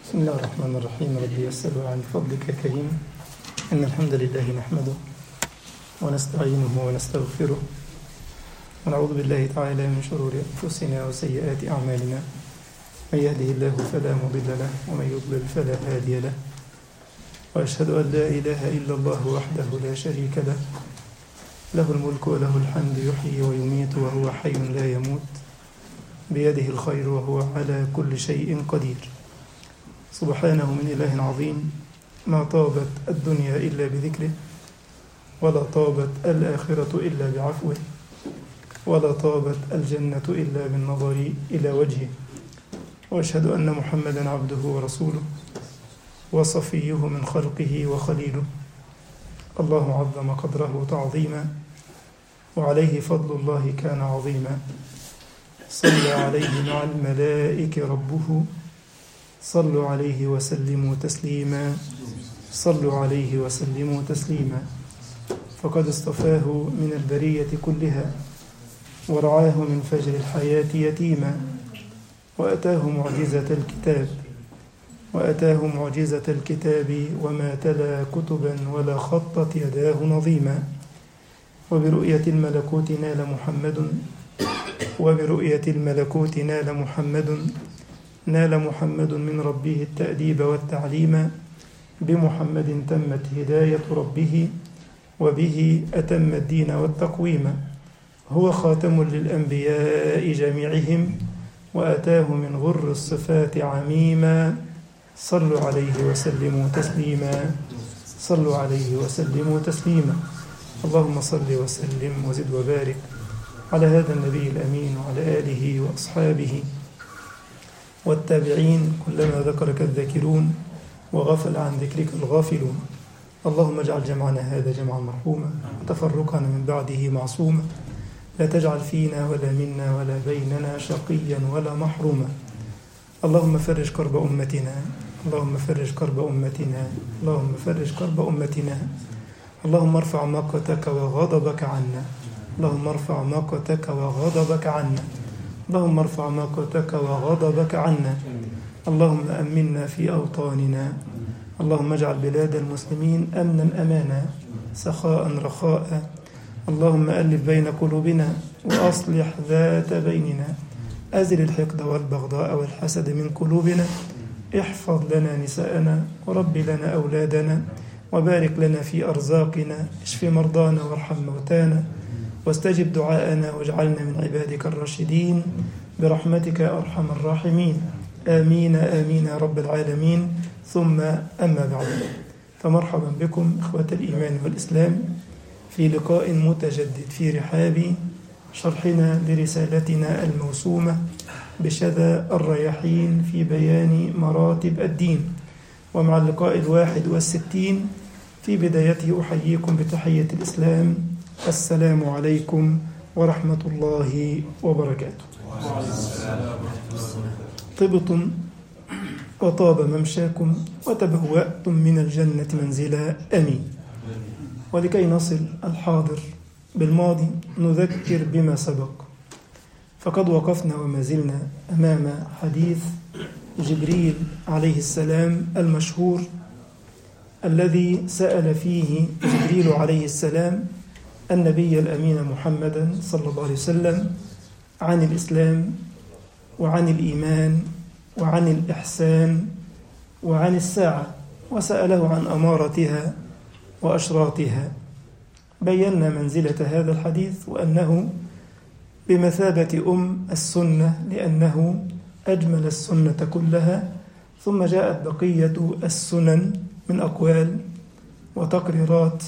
بسم الله الرحمن الرحيم. ربي يسأل عن فضلك كريم. إن الحمد لله نحمده ونستعينه ونستغفره ونعوذ بالله تعالى من شرور أنفسنا وسيئات أعمالنا. من يهده الله فلا مضل له ومن يضلل فلا هادي له، وأشهد أن لا إله إلا الله وحده لا شريك له، له الملك وله الحمد يحيي ويميت وهو حي لا يموت، بيده الخير وهو على كل شيء قدير. سبحانه من إله عظيم، ما طابت الدنيا إلا بذكره، ولا طابت الآخرة إلا بعفوه، ولا طابت الجنة إلا بالنظر إلى وجهه. وأشهد أن محمدا عبده ورسوله وصفيه من خلقه وخليله. الله عظم قدره تعظيما، وعليه فضل الله كان عظيما. صلى عليه مع الملائكة ربه، صلوا عليه وسلموا تسليما، صلوا عليه وسلموا تسليما. فقد اصطفاه من البرية كلها، ورعاه من فجر الحياة يتيما، وأتاه معجزة الكتاب وما تلا كتبا ولا خطت يداه نظيما. وبرؤية الملكوت نال محمد من ربه التأديب والتعليم. بمحمد تمت هداية ربه، وبه أتم الدين والتقويم. هو خاتم للأنبياء جميعهم، وأتاه من غر الصفات عميما. صلوا عليه وسلموا تسليما، صلوا عليه وسلموا تسليما. اللهم صل وسلم وزد وبارك على هذا النبي الأمين وعلى آله وأصحابه والتابعين، كلما ذكرك الذاكرون وغفل عن ذكرك الغافلون. اللهم اجعل جمعنا هذا جمعا مرحوما، وتفرقنا من بعده معصوما. لا تجعل فينا ولا منا ولا بيننا شقيا ولا محروما. اللهم فرج كرب أمتنا، اللهم فرج كرب أمتنا، اللهم فرج كرب أمتنا. اللهم ارفع مقتك وغضبك عنا، اللهم ارفع مقتك وغضبك عنا، اللهم ارفع مقتك وغضبك عنا. اللهم أمنا في أوطاننا، اللهم اجعل بلاد المسلمين أمنا أمانا، سخاء رخاء. اللهم ألف بين قلوبنا وأصلح ذات بيننا. أزل الحقد والبغضاء والحسد من قلوبنا. احفظ لنا نساءنا، ورب لنا أولادنا، وبارك لنا في أرزاقنا. اشف مرضانا وارحم موتانا، واستجب دعاءنا، واجعلنا من عبادك الراشدين برحمتك يا أرحم الراحمين. آمين آمين يا رب العالمين. ثم أما بعد، فمرحبا بكم إخوة الإيمان والإسلام في لقاء متجدد في رحاب شرحنا لرسالتنا الموسومة بشذا الرياحين في بيان مراتب الدين. ومع اللقاء 61 في بدايته أحييكم بتحية الإسلام. السلام عليكم ورحمة الله وبركاته. طبتم وطاب ممشاكم وتبوأتم من الجنة منزلا. أمين. ولكي نصل الحاضر بالماضي نذكر بما سبق، فقد وقفنا وما زلنا أمام حديث جبريل عليه السلام المشهور، الذي سأل فيه جبريل عليه السلام النبي الأمين محمدا صلى الله عليه وسلم عن الإسلام وعن الإيمان وعن الإحسان وعن الساعة، وسأله عن أمارتها وأشراطها. بينا منزلة هذا الحديث وأنه بمثابة السنة، لأنه أجمل السنة كلها. ثم جاءت بقية السنن من أقوال وتقريرات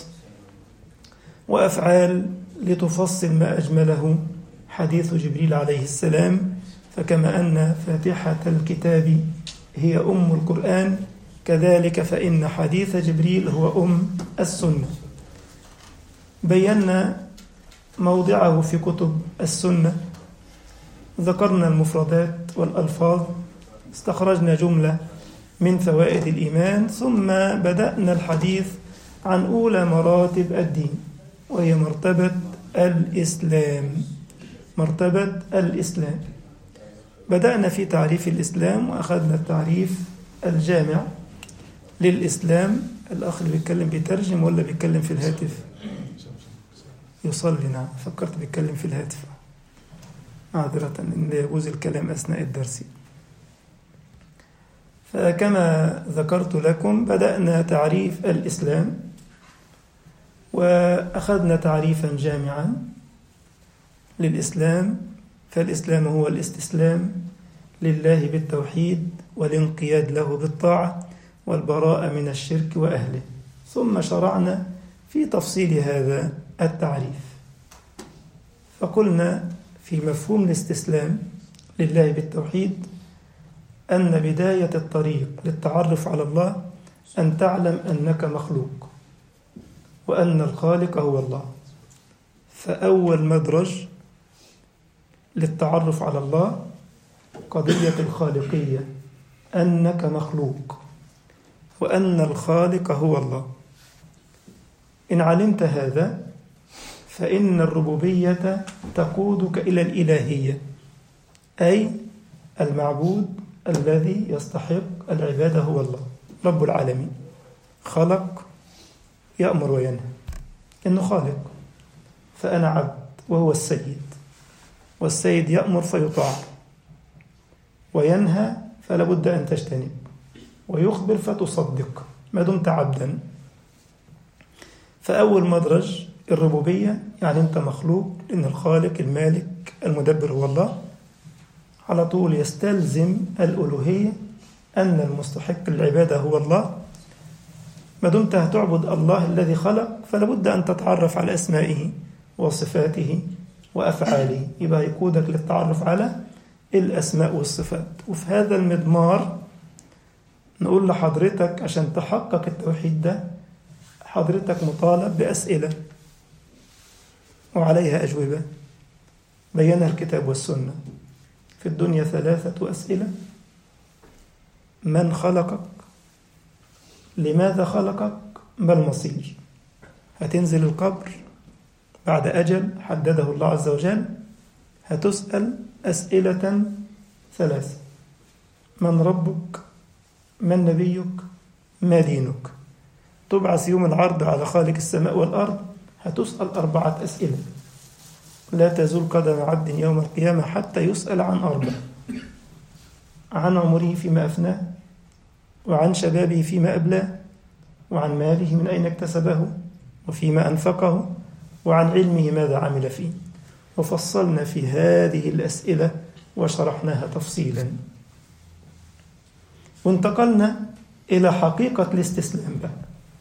وأفعال لتفصل ما أجمله حديث جبريل عليه السلام. فكما أن فاتحة الكتاب هي القرآن، كذلك فإن حديث جبريل هو السنة. بينا موضعه في كتب السنة، ذكرنا المفردات والألفاظ، استخرجنا جملة من فوائد الإيمان، ثم بدأنا الحديث عن أولى مراتب الدين، وهي مرتبة الإسلام. بدأنا في تعريف الإسلام، وأخذنا التعريف الجامع للإسلام. الأخ اللي بيتكلم بيترجم ولا بيتكلم في الهاتف؟ يصلي. نعم، فكرت بيتكلم في الهاتف. معذرة إن لا يجوز الكلام أثناء الدرس. فكما ذكرت لكم بدأنا تعريف الإسلام، وأخذنا تعريفا جامعا للإسلام. فالإسلام هو الاستسلام لله بالتوحيد والانقياد له بالطاعة والبراءة من الشرك وأهله. ثم شرعنا في تفصيل هذا التعريف، فقلنا في مفهوم الاستسلام لله بالتوحيد أن بداية الطريق للتعرف على الله أن تعلم أنك مخلوق وأن الخالق هو الله. فأول مدرج للتعرف على الله قضية الخالقية، أنك مخلوق وأن الخالق هو الله. إن علمت هذا فإن الربوبية تقودك إلى الإلهية، أي المعبود الذي يستحق العبادة هو الله رب العالمين. خلق، يأمر وينهى، إنه خالق، فأنا عبد وهو السيد، والسيد يأمر فيطاع، وينهى فلا بد أن تجتنب، ويخبر فتصدق ما دمت عبدا. فأول مدرج الربوبية، يعني أنت مخلوق، لأن الخالق المالك المدبر هو الله. على طول يستلزم الألوهية، أن المستحق العبادة هو الله. ما دمت هتعبد الله الذي خلق فلا بد أن تتعرف على أسمائه وصفاته وأفعاله، يبقى يقودك للتعرف على الأسماء والصفات. وفي هذا المضمار نقول لحضرتك عشان تحقق التوحيد ده حضرتك مطالب بأسئلة وعليها أجوبة بينها الكتاب والسنة. في الدنيا 3 أسئلة: من خلقك؟ لماذا خلقك؟ ما المصير؟ هتنزل القبر بعد أجل حدده الله عز وجل، هتسأل أسئلة 3: من ربك؟ من نبيك؟ ما دينك؟ تبعث يوم العرض على خالق السماء والأرض، هتسأل 4 أسئلة. لا تزول قدم عبد يوم القيامة حتى يسأل عن 4: عن عمره فيما أفناه، وعن شبابه فيما أبلاه، وعن ماله من أين اكتسبه وفيما أنفقه، وعن علمه ماذا عمل فيه. وفصلنا في هذه الأسئلة وشرحناها تفصيلا، وانتقلنا إلى حقيقة الاستسلام بقى.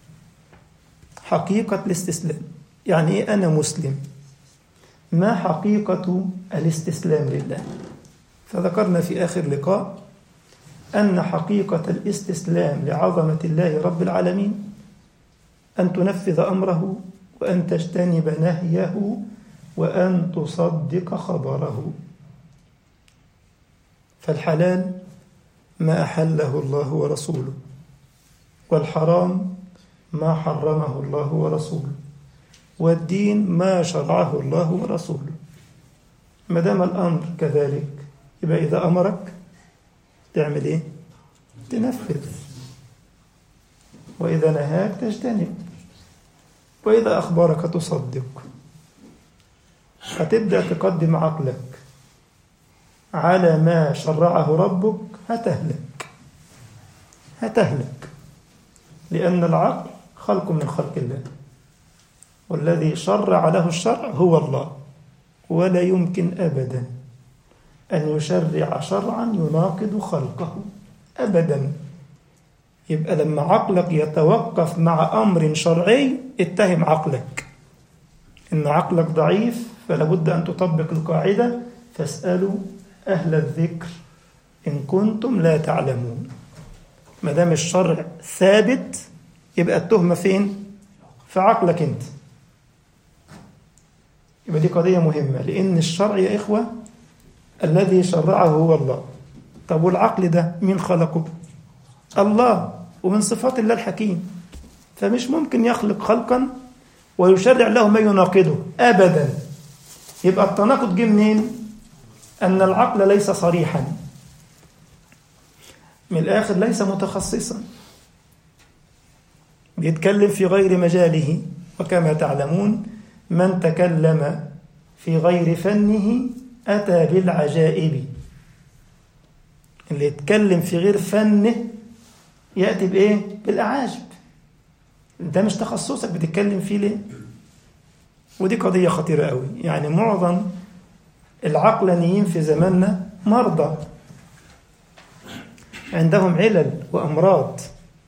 حقيقة الاستسلام يعني إيه؟ أنا مسلم. ما حقيقة الاستسلام لله؟ فذكرنا في آخر لقاء أن حقيقة الاستسلام لعظمة الله رب العالمين أن تنفذ أمره، وأن تجتنب نهيه، وأن تصدق خبره. فالحلال ما أحله الله ورسوله، والحرام ما حرمه الله ورسوله، والدين ما شرعه الله ورسوله. ما دام الأمر كذلك يبقى إذا أمرك تعمل إيه؟ تنفذ، وإذا نهاك تجتنب، وإذا أخبرك تصدق. هتبدأ تقدم عقلك على ما شرعه ربك، هتهلك، لأن العقل خلق من خلق الله، والذي شرع له الشرع هو الله، ولا يمكن أبدا أن يشرع شرعا يناقض خلقه أبدا. يبقى لما عقلك يتوقف مع أمر شرعي اتهم عقلك إن عقلك ضعيف، فلا بد أن تطبق القاعدة: فاسألوا أهل الذكر إن كنتم لا تعلمون. ما دام الشرع ثابت يبقى التهمة فين؟ في عقلك أنت. يبقى دي قضية مهمة، لأن الشرع يا إخوة الذي شرعه هو الله. طب والعقل ده مين خلقه؟ الله، ومن صفات الله الحكيم، فمش ممكن يخلق خلقا ويشرع له ما يناقضه أبدا. يبقى التناقض جه منين؟ أن العقل ليس صريحا. من الآخر ليس متخصصا، بيتكلم في غير مجاله. وكما تعلمون من تكلم في غير فنه أتى بالعجائب. اللي يتكلم في غير فنه يأتي بإيه؟ بالأعاجب. ده مش تخصصك، بتتكلم فيه ليه؟ ودي قضية خطيرة قوي. يعني معظم العقلانيين في زماننا مرضى، عندهم علل وأمراض.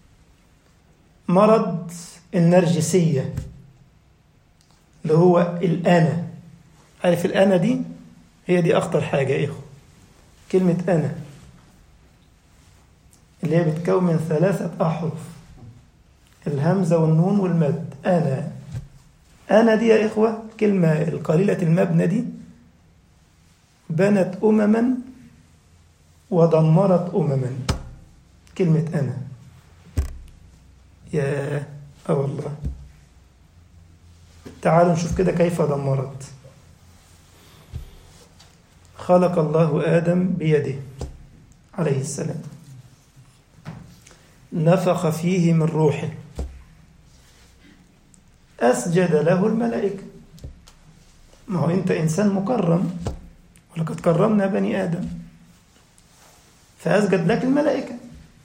مرض النرجسية اللي هو الأنا. عارف الأنا دي؟ هي دي أخطر حاجة يا إخوة. كلمة أنا اللي هي بتكون من 3 أحرف، الهمزة والنون والمد. أنا دي يا إخوة كلمة القليلة المبنى دي بنت أمما ودمرت أمما. كلمة أنا يا والله. تعالوا نشوف كده كيف دمرت. خلق الله آدم بيده عليه السلام، نفخ فيه من روحه، أسجد له الملائكة. ما هو أنت إنسان مكرم، ولقد كرمنا بني آدم، فأسجد لك الملائكة.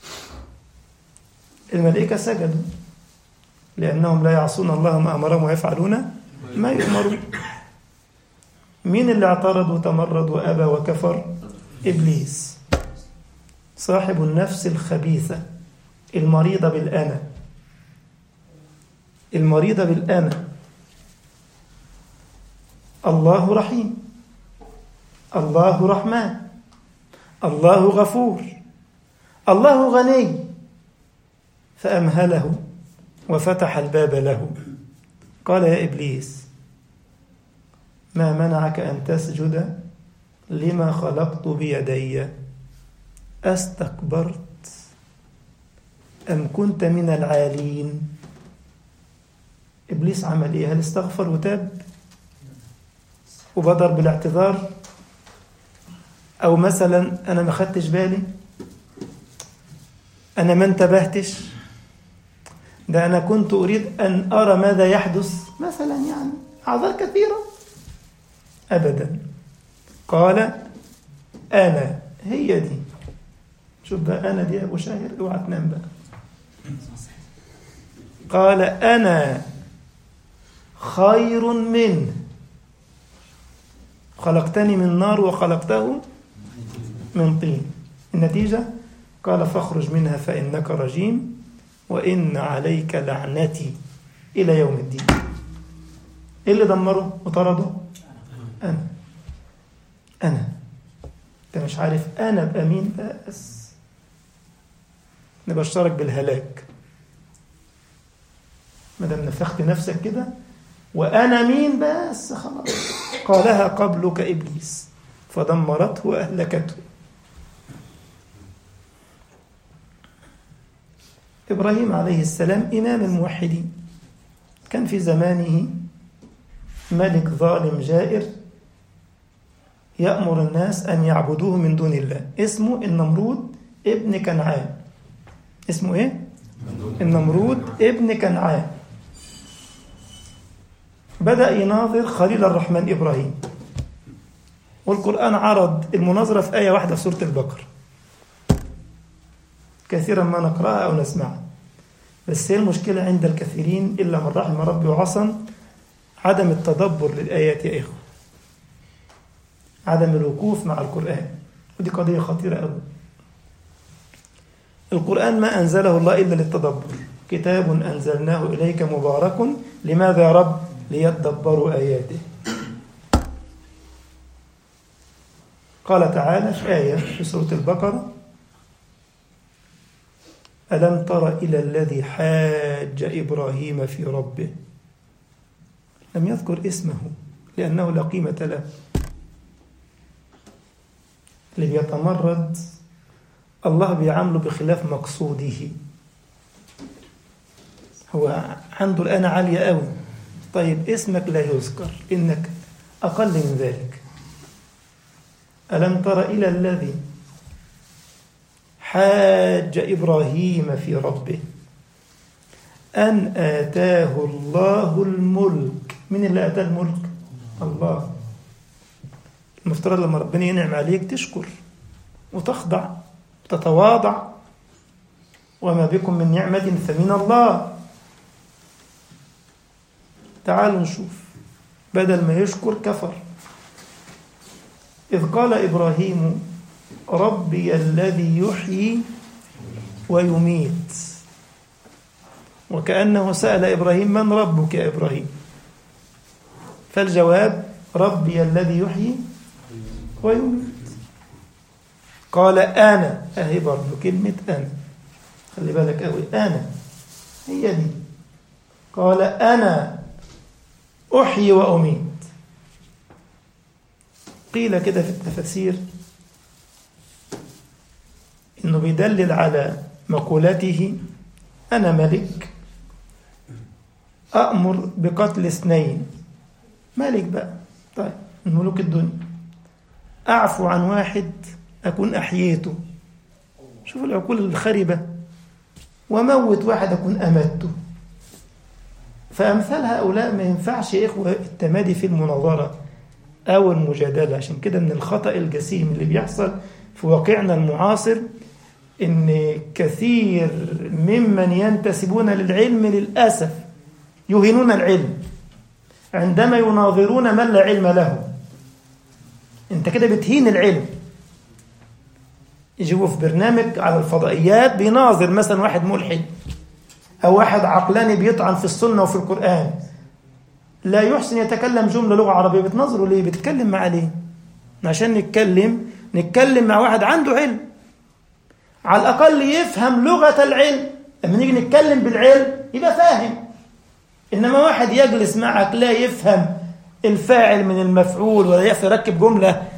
الملائكة سجدوا لأنهم لا يعصون الله ما أمرهم ويفعلون ما يؤمرون. مين اللي اعترض وتمرد وأبى وكفر؟ إبليس، صاحب النفس الخبيثة المريضة بالأنا. المريضة بالأنا. الله رحيم، الله رحمن، الله غفور، الله غني، فأمهله وفتح الباب له. قال يا إبليس ما منعك أن تسجد لما خلقت بيدي؟ أستكبرت أم كنت من العالين؟ إبليس عمل إيه؟ هل استغفر وتاب وبدر بالاعتذار؟ أو مثلا أنا ما خدتش بالي، أنا ما انتبهتش، ده أنا كنت أريد أن أرى ماذا يحدث مثلا، يعني أعذار كثيرة. أبدا. قال أنا. هي دي. شوف بقى أنا دي يا أبو شاهر، اوعى تنام بقى. قال أنا خير منه، خلقتني من نار وخلقته من طين. النتيجة قال فاخرج منها فإنك رجيم وإن عليك لعنتي إلى يوم الدين. إيه اللي دمره وطرده؟ أنا. أنت مش عارف أنا أبقى مين؟ بس نبشرك بالهلاك ما دام نفخت نفسك كده. وأنا مين؟ بس خلاص. قالها قبلك إبليس فدمرته وأهلكته. إبراهيم عليه السلام إمام الموحدين، كان في زمانه ملك ظالم جائر يأمر الناس أن يعبدوه من دون الله، اسمه النمرود ابن كنعان. اسمه إيه؟ النمرود ابن كنعان. بدأ يناظر خليل الرحمن إبراهيم، والقرآن عرض المناظرة في آية واحدة في سورة البقرة، كثيرا ما نقرأها أو نسمعها. بس هي المشكلة عند الكثيرين إلا من رحم ربي وعصم عدم التدبر للآيات يا إخوة، عدم الوقوف مع القرآن، ودي قضية خطيرة أوي. القرآن ما أنزله الله إلا للتدبر، كتاب أنزلناه إليك مبارك لماذا يا رب؟ ليتدبروا آياته. قال تعالى في آية في سورة البقرة ألم تر إلى الذي حاج إبراهيم في ربه، لم يذكر اسمه لأنه لا قيمة له. اللي بيتمرد الله بيعامله بخلاف مقصوده، هو عنده الآن عالية قوي، طيب اسمك لا يذكر، إنك أقل من ذلك. ألم تر إلى الذي حاج إبراهيم في ربه أن آتاه الله الملك. من اللي آتاه الملك؟ الله. المفترض لما ربنا ينعم عليك تشكر وتخضع وتتواضع، وما بكم من نعمة فمن الله. تعالوا نشوف، بدل ما يشكر كفر. إذ قال إبراهيم ربي الذي يحيي ويميت، وكأنه سأل إبراهيم من ربك يا إبراهيم؟ فالجواب ربي الذي يحيي ويميت. قال أنا، أهي برضو كلمة أنا، خلي بالك أوي، أنا هي دي. قال أنا أحيي وأميت. قيل كده في التفسير إنه بيدلل على مقولته أنا ملك أأمر بقتل 2. ملك بقى، طيب من ملوك الدنيا. أعفو عن 1 أكون أحييته، شوف العقول الخربة. وموت 1 أكون أمته. فأمثال هؤلاء ما ينفعش يا إخوة التمادي في المناظرة أو المجادلة. عشان كده من الخطأ الجسيم اللي بيحصل في واقعنا المعاصر إن كثير ممن ينتسبون للعلم للأسف يهينون العلم عندما يناظرون من لا علم له. أنت كده بتهين العلم. يجيبوا في برنامج على الفضائيات بيناظر مثلا واحد ملحد أو واحد عقلاني بيطعن في السنة وفي القرآن، لا يحسن يتكلم جملة لغة عربية، بتنظروا ليه؟ بتتكلم مع ليه؟ عشان نتكلم مع واحد عنده علم، على الأقل يفهم لغة العلم. لما نيجي نتكلم بالعلم يبقى فاهم. إنما واحد يجلس معك لا يفهم الفاعل من المفعول ولا يعرف يركب جملة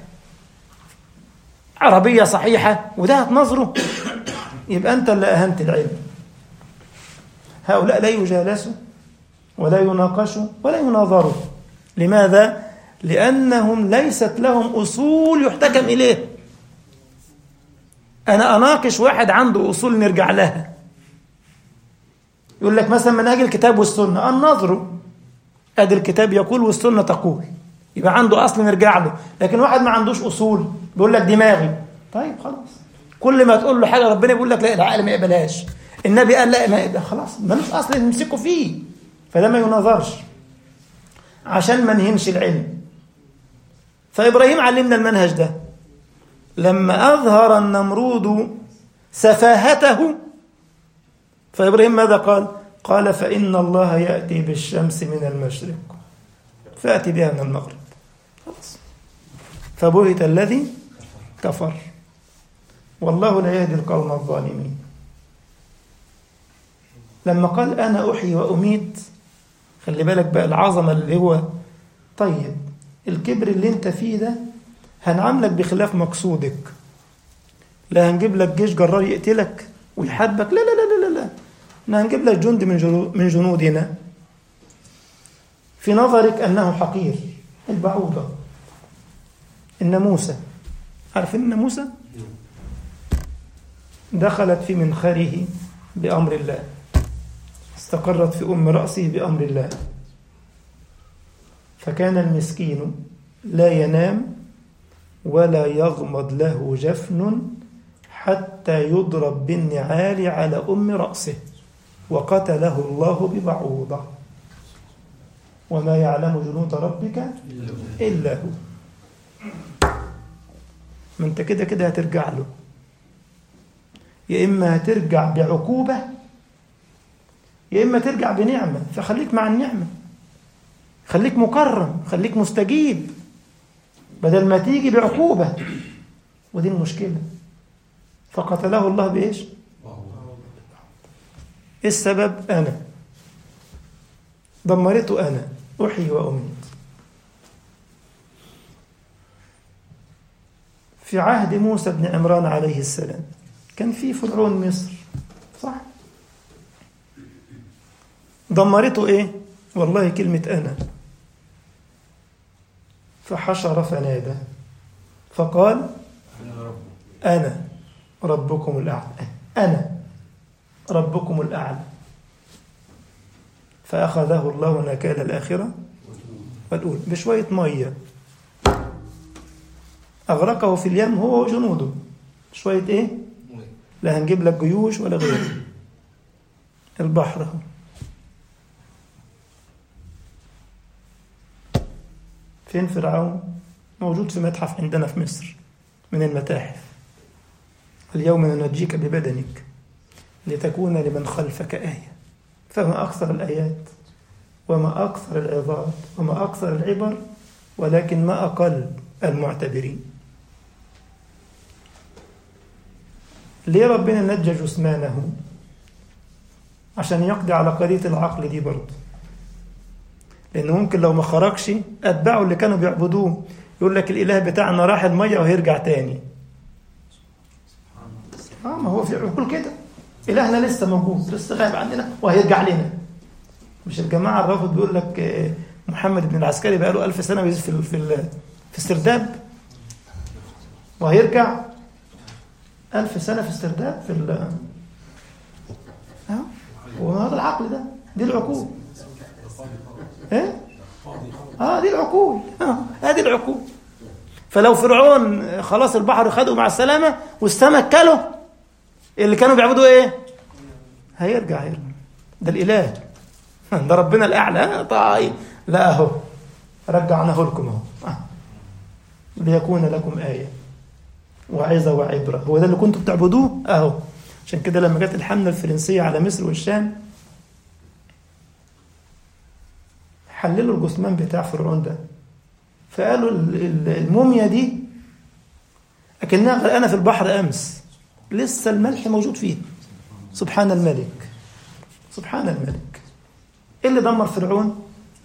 عربية صحيحة وده هتنظره، يبقى أنت اللي أهنت العلم. هؤلاء لا يجالسوا ولا يناقشوا ولا يناظروا. لماذا؟ لأنهم ليست لهم أصول يحتكم إليه. أنا أناقش واحد عنده أصول نرجع لها، يقول لك مثلا منهج الكتاب والسنة، النظر أدي الكتاب يقول والسنة تقول، يبقى عنده أصل نرجع له. لكن واحد ما عندوش أصول بيقول لك دماغي، طيب خلاص. كل ما تقول له حاجة ربنا بيقول لك لا العقل ما يقبلهاش، النبي قال لا ما يقبل، خلاص ملوش أصل نمسكه فيه، فده ما يناظرش عشان ما نهنش العلم. فإبراهيم علمنا المنهج ده. لما أظهر النمرود سفاهته فإبراهيم ماذا قال؟ قال فإن الله يأتي بالشمس من المشرق فأتي بها من المغرب. خلاص. فبهت الذي كفر والله لا يهدي القوم الظالمين. لما قال أنا أحيي وأميت، خلي بالك بقى العظمة اللي هو طيب الكبر اللي انت فيه ده هنعاملك بخلاف مقصودك. لا هنجيب لك جيش جرار يقتلك ويحاربك، لا لا لا لا لا، احنا هنجيب لك جند من جنودنا في نظرك أنه حقير. البعوضة، الناموسة، عارفين الناموسة؟ دخلت في منخره بأمر الله، استقرت في أم رأسه بأمر الله، فكان المسكين لا ينام ولا يغمض له جفن حتى يضرب بالنعال على أم رأسه، وقتله الله ببعوضة، وما يعلم جنود ربك إلا هو. ما انت كده كده هترجع له، يا إما هترجع بعقوبة يا إما ترجع بنعمة، فخليك مع النعمة، خليك مكرم، خليك مستجيب بدل ما تيجي بعقوبة، ودي المشكلة. فقتله الله بإيش؟ إيه السبب؟ أنا دمرته، أنا أحيي وأميت. في عهد موسى بن عمران عليه السلام كان في فرعون مصر، صح؟ دمرته إيه؟ والله كلمة أنا. فحشر فنادى فقال أنا ربكم الأعلى، أنا ربكم الأعلى. فأخذه الله نكال الآخرة والأولى بشوية مية أغرقه في اليم هو وجنوده. شوية إيه؟ لا هنجيب لك جيوش ولا غيره، البحر هو. فين فرعون؟ موجود في متحف عندنا في مصر من المتاحف. اليوم ننجيك ببدنك لتكون لمن خلفك آية. فما أكثر الآيات وما أكثر العظات وما أكثر العبر، ولكن ما أقل المعتبرين. ليه ربنا نجى جثمانه؟ عشان يقضي على قضية العقل دي برضه، لأنه ممكن لو ما خرجش أتباعه اللي كانوا بيعبدوه يقول لك الإله بتاعنا راح المية وهيرجع تاني. ما هو في عقول كده، إلهنا لسه موجود، لسه غايب عننا وهيرجع لنا. مش الجماعة الرافض بيقول لك محمد بن العسكري بقى له 1000 سنة في السرداب وهيرجع 1000 سنة في السرداب وهذا العقل ده، دي العقول. دي العقول، هذه العقول. فلو فرعون خلاص البحر خده مع السلامة والسمك كله، اللي كانوا بيعبدوا ايه؟ هيرجع. ده الإله، ده ربنا الأعلى. طيب لا أهو رجعناه لكم أهو ليكون لكم آية وعظة وعبرة. هو ده اللي كنتوا بتعبدوه أهو. عشان كده لما جت الحملة الفرنسية على مصر والشام حللوا الجثمان بتاع فرعون ده، فقالوا الموميا دي أكنها غرقانة في البحر أمس، لسه الملح موجود فيه. سبحان الملك، سبحان الملك. إيه اللي دمر فرعون؟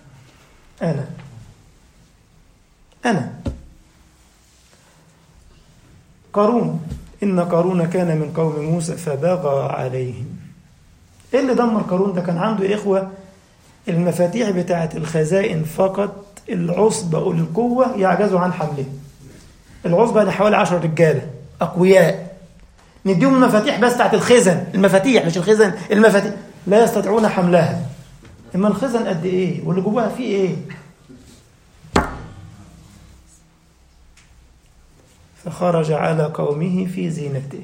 أنا قارون. إن قارون كان من قوم موسى فبغى عليهم. إيه اللي دمر قارون ده؟ كان عنده إخوة المفاتيح بتاعة الخزائن فقط العصبة أولي القوة يعجزوا عن حمله. العصبة حوالي 10 رجالة أقوياء، نديهم المفاتيح بس بتاعة الخزن، المفاتيح مش الخزن، المفاتيح لا يستطيعون حملها. إما الخزن قد إيه واللي جواها فيه إيه؟ فخرج على قومه في زينته.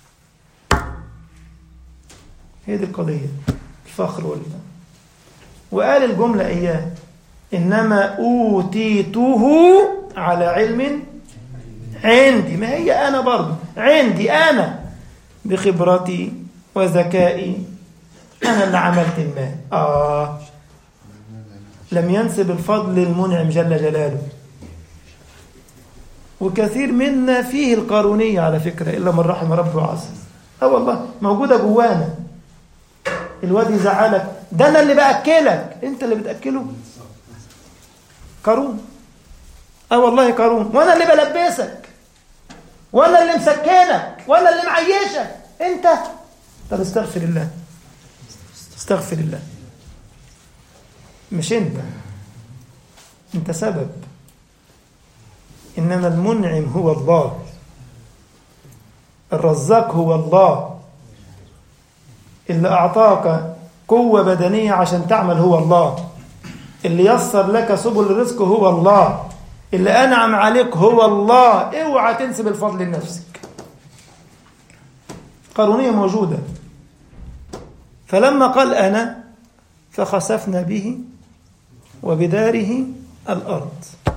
هي دي القضية، الفخر والله. وقال الجملة إياه: إنما أوتيته على علم عندي. ما هي أنا برضو عندي، أنا بخبرتي وذكائي أنا اللي عملت المال. لم ينسب الفضل للمنعم جل جلاله. وكثير منا فيه القارونية على فكرة، إلا من رحم ربي وعصر. والله موجودة جوانا. الواد يزعلك، ده أنا اللي بأكلك، أنت اللي بتأكله. قارون، والله قارون. وأنا اللي بلبسك، وأنا اللي مسكنك، وأنا اللي معيشك. أنت طب استغفر الله، استغفر الله. مش أنت سبب. إنما المنعم هو الله، الرزاق هو الله، اللي أعطاك قوة بدنية عشان تعمل هو الله، اللي يسر لك سبل الرزق هو الله، اللي أنعم عليك هو الله. اوعى تنسب الفضل لنفسك. قارونية موجودة. فلما قال أنا فخسفنا به وبداره الأرض.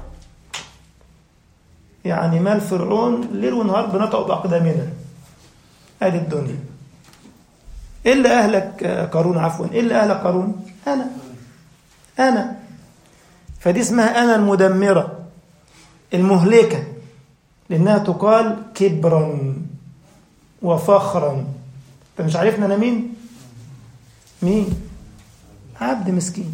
يعني مال فرعون ليل ونهار بنطق بأقدامنا. هذه الدنيا. إيه اللي أهلك قارون؟ عفوا، إيه اللي أهلك قارون؟ أنا. فدي اسمها أنا المدمرة المهلكة، لأنها تقال كبرا وفخرا. أنت مش عارفنا أنا مين؟ عبد مسكين.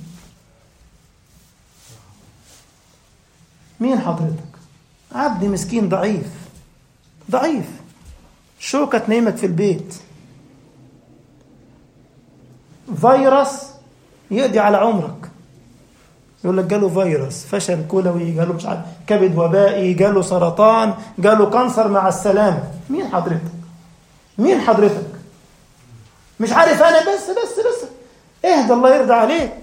مين حضرتك؟ عبد مسكين ضعيف. شوكة تنيمك في البيت، فيروس يقضي على عمرك. يقول لك جاله فيروس، فشل كلوي، جاله مش عارف كبد وبائي، جاله سرطان، جاله كانسر، مع السلامة. مين حضرتك؟ مين حضرتك؟ مش عارف أنا. بس اهدى الله يرضى عليك.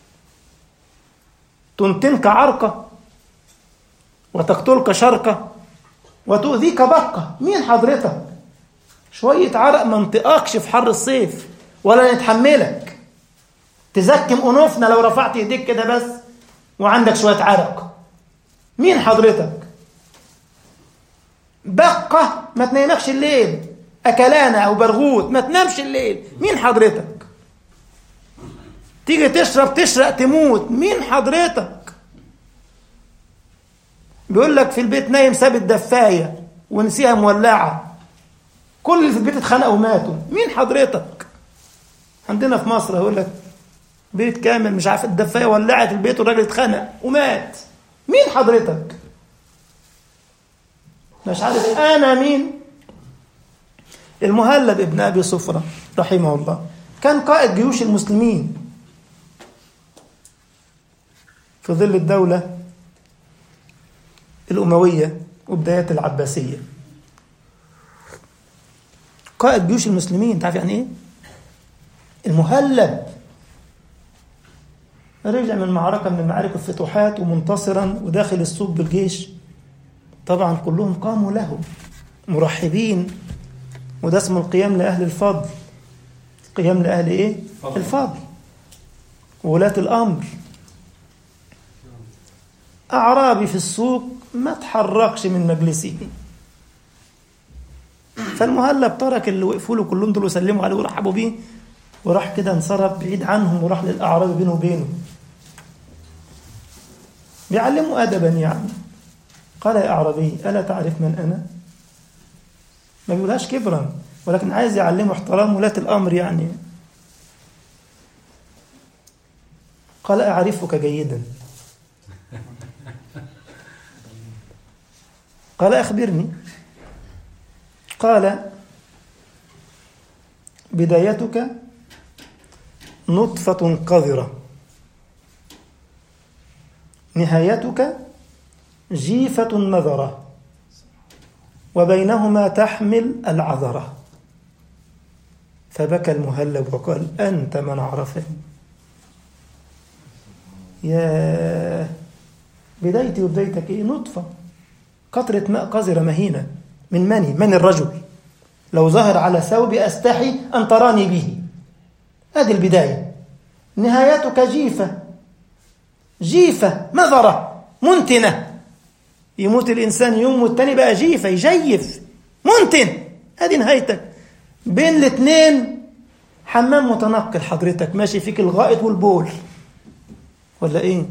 تنتنك عرقة وتقتلك شرقة وتؤذيك بقة. مين حضرتك؟ شوية عرق ما انطقكش في حر الصيف ولا نتحملك. تزكم أنوفنا لو رفعت يديك كده بس وعندك شوية عرق. مين حضرتك؟ بقة ما تنامكش الليل، أكلانة أو برغوت ما تنامش الليل. مين حضرتك؟ تيجي تشرب تشرق تموت. مين حضرتك؟ بيقول لك في البيت نايم ساب الدفاية ونسيها مولعة، كل اللي في البيت اتخنقوا وماتوا. مين حضرتك؟ عندنا في مصر يقول لك بيت كامل مش عارف الدفاية ولعت البيت والراجل اتخنق ومات. مين حضرتك؟ مش عارف أنا مين؟ المهلب ابن أبي صفرة رحمه الله كان قائد جيوش المسلمين في ظل الدولة الأموية وبدايات العباسية. قائد جيوش المسلمين، تعرف يعني إيه؟ المهلب رجع من معركة من معارك الفتوحات ومنتصرا وداخل السوق بالجيش. طبعا كلهم قاموا له مرحبين، وده اسمه القيام لأهل الفضل. القيام لأهل إيه؟ الفضل وولاة الأمر. أعرابي في السوق ما تحركش من مجلسه، فالمهلب ترك اللي وقفوا له كلهم دول وسلموا عليه ورحبوا بيه، وراح كده انصرف بعيد عنهم وراح للأعرابي بينه وبينه بيعلموا أدبا يعني. قال يا أعرابي ألا تعرف من أنا؟ ما بيقولهاش كبرا، ولكن عايز يعلمه احترام ولاة الأمر يعني. قال أعرفك جيدا. قال أخبرني. قال بدايتك نطفة قذرة، نهايتك جيفة مذرة، وبينهما تحمل العذرة. فبكى المهلب وقال أنت من عرفني. يا بدايتي وبدايتك إيه؟ نطفة، قطرة ماء قذرة مهينة من من الرجل، لو ظهر على ثوبي أستحي أن تراني به. هذه البداية. نهايتك جيفة مذرة منتنة، يموت الإنسان يوم والتاني بقى جيفة يجيف منتن. هذه نهايتك. بين الاثنين حمام متنقل حضرتك، ماشي فيك الغائط والبول ولا إيه؟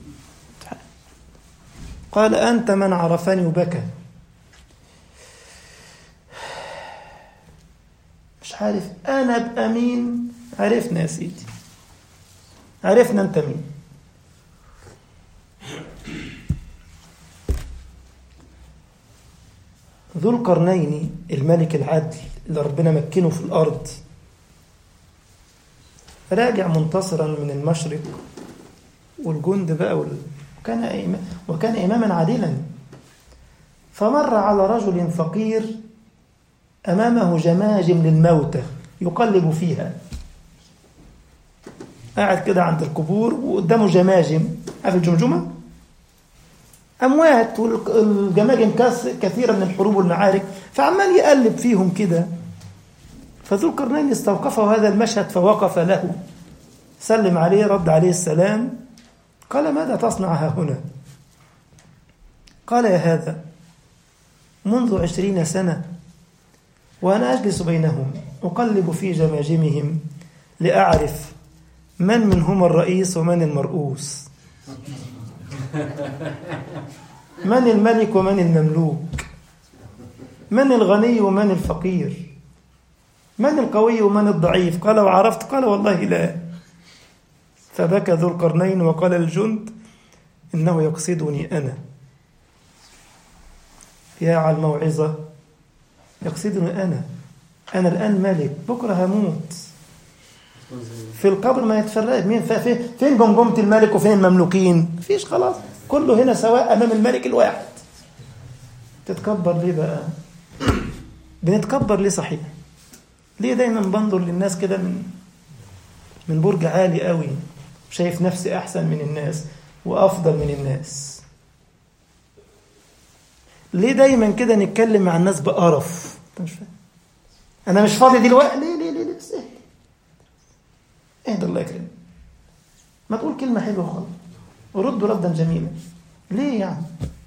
قال أنت من عرفني وبكى. مش عارف أنا أبقى مين. عرفنا يا سيدي، عرفنا أنت مين. ذو القرنين الملك العدل اللي ربنا مكنه في الأرض، راجع منتصرا من المشرق والجند بقى وكان إماما عادلا. فمر على رجل فقير أمامه جماجم للموتى يقلب فيها، قاعد كده عند القبور وقدامه جماجم، عارف الجمجمة؟ أموات، والجماجم كثيرة من الحروب والمعارك، فعمال يقلب فيهم كده. فذو القرنين استوقفه هذا المشهد فوقف له، سلم عليه، رد عليه السلام، قال ماذا تصنع ها هنا؟ قال يا هذا منذ 20 سنة وأنا أجلس بينهم أقلب في جماجمهم لأعرف من منهم الرئيس ومن المرؤوس، من الملك ومن المملوك، من الغني ومن الفقير، من القوي ومن الضعيف. قال وعرفت؟ قال والله لا. فبكى ذو القرنين وقال الجند إنه يقصدني أنا. يا على الموعظة، يقصدني أنا الآن ملك، بكرة هموت في القبر، ما يتفرق مين فين جمجمة الملك وفين المملوكين؟ فيش، خلاص كله هنا سواء أمام الملك الواحد. تتكبر ليه بقى؟ بنتكبر ليه صحيح؟ ليه دايما بنظر للناس كده من برج عالي قوي، شايف نفسي أحسن من الناس وأفضل من الناس؟ ليه دايما كده نتكلم مع الناس بقرف؟ أنت مش فاهم، أنا مش فاضي دلوقتي. ليه بس اهدى الله يكرمك، ما تقول كلمة حلوة خالص ورد ردا جميلا. ليه يعني؟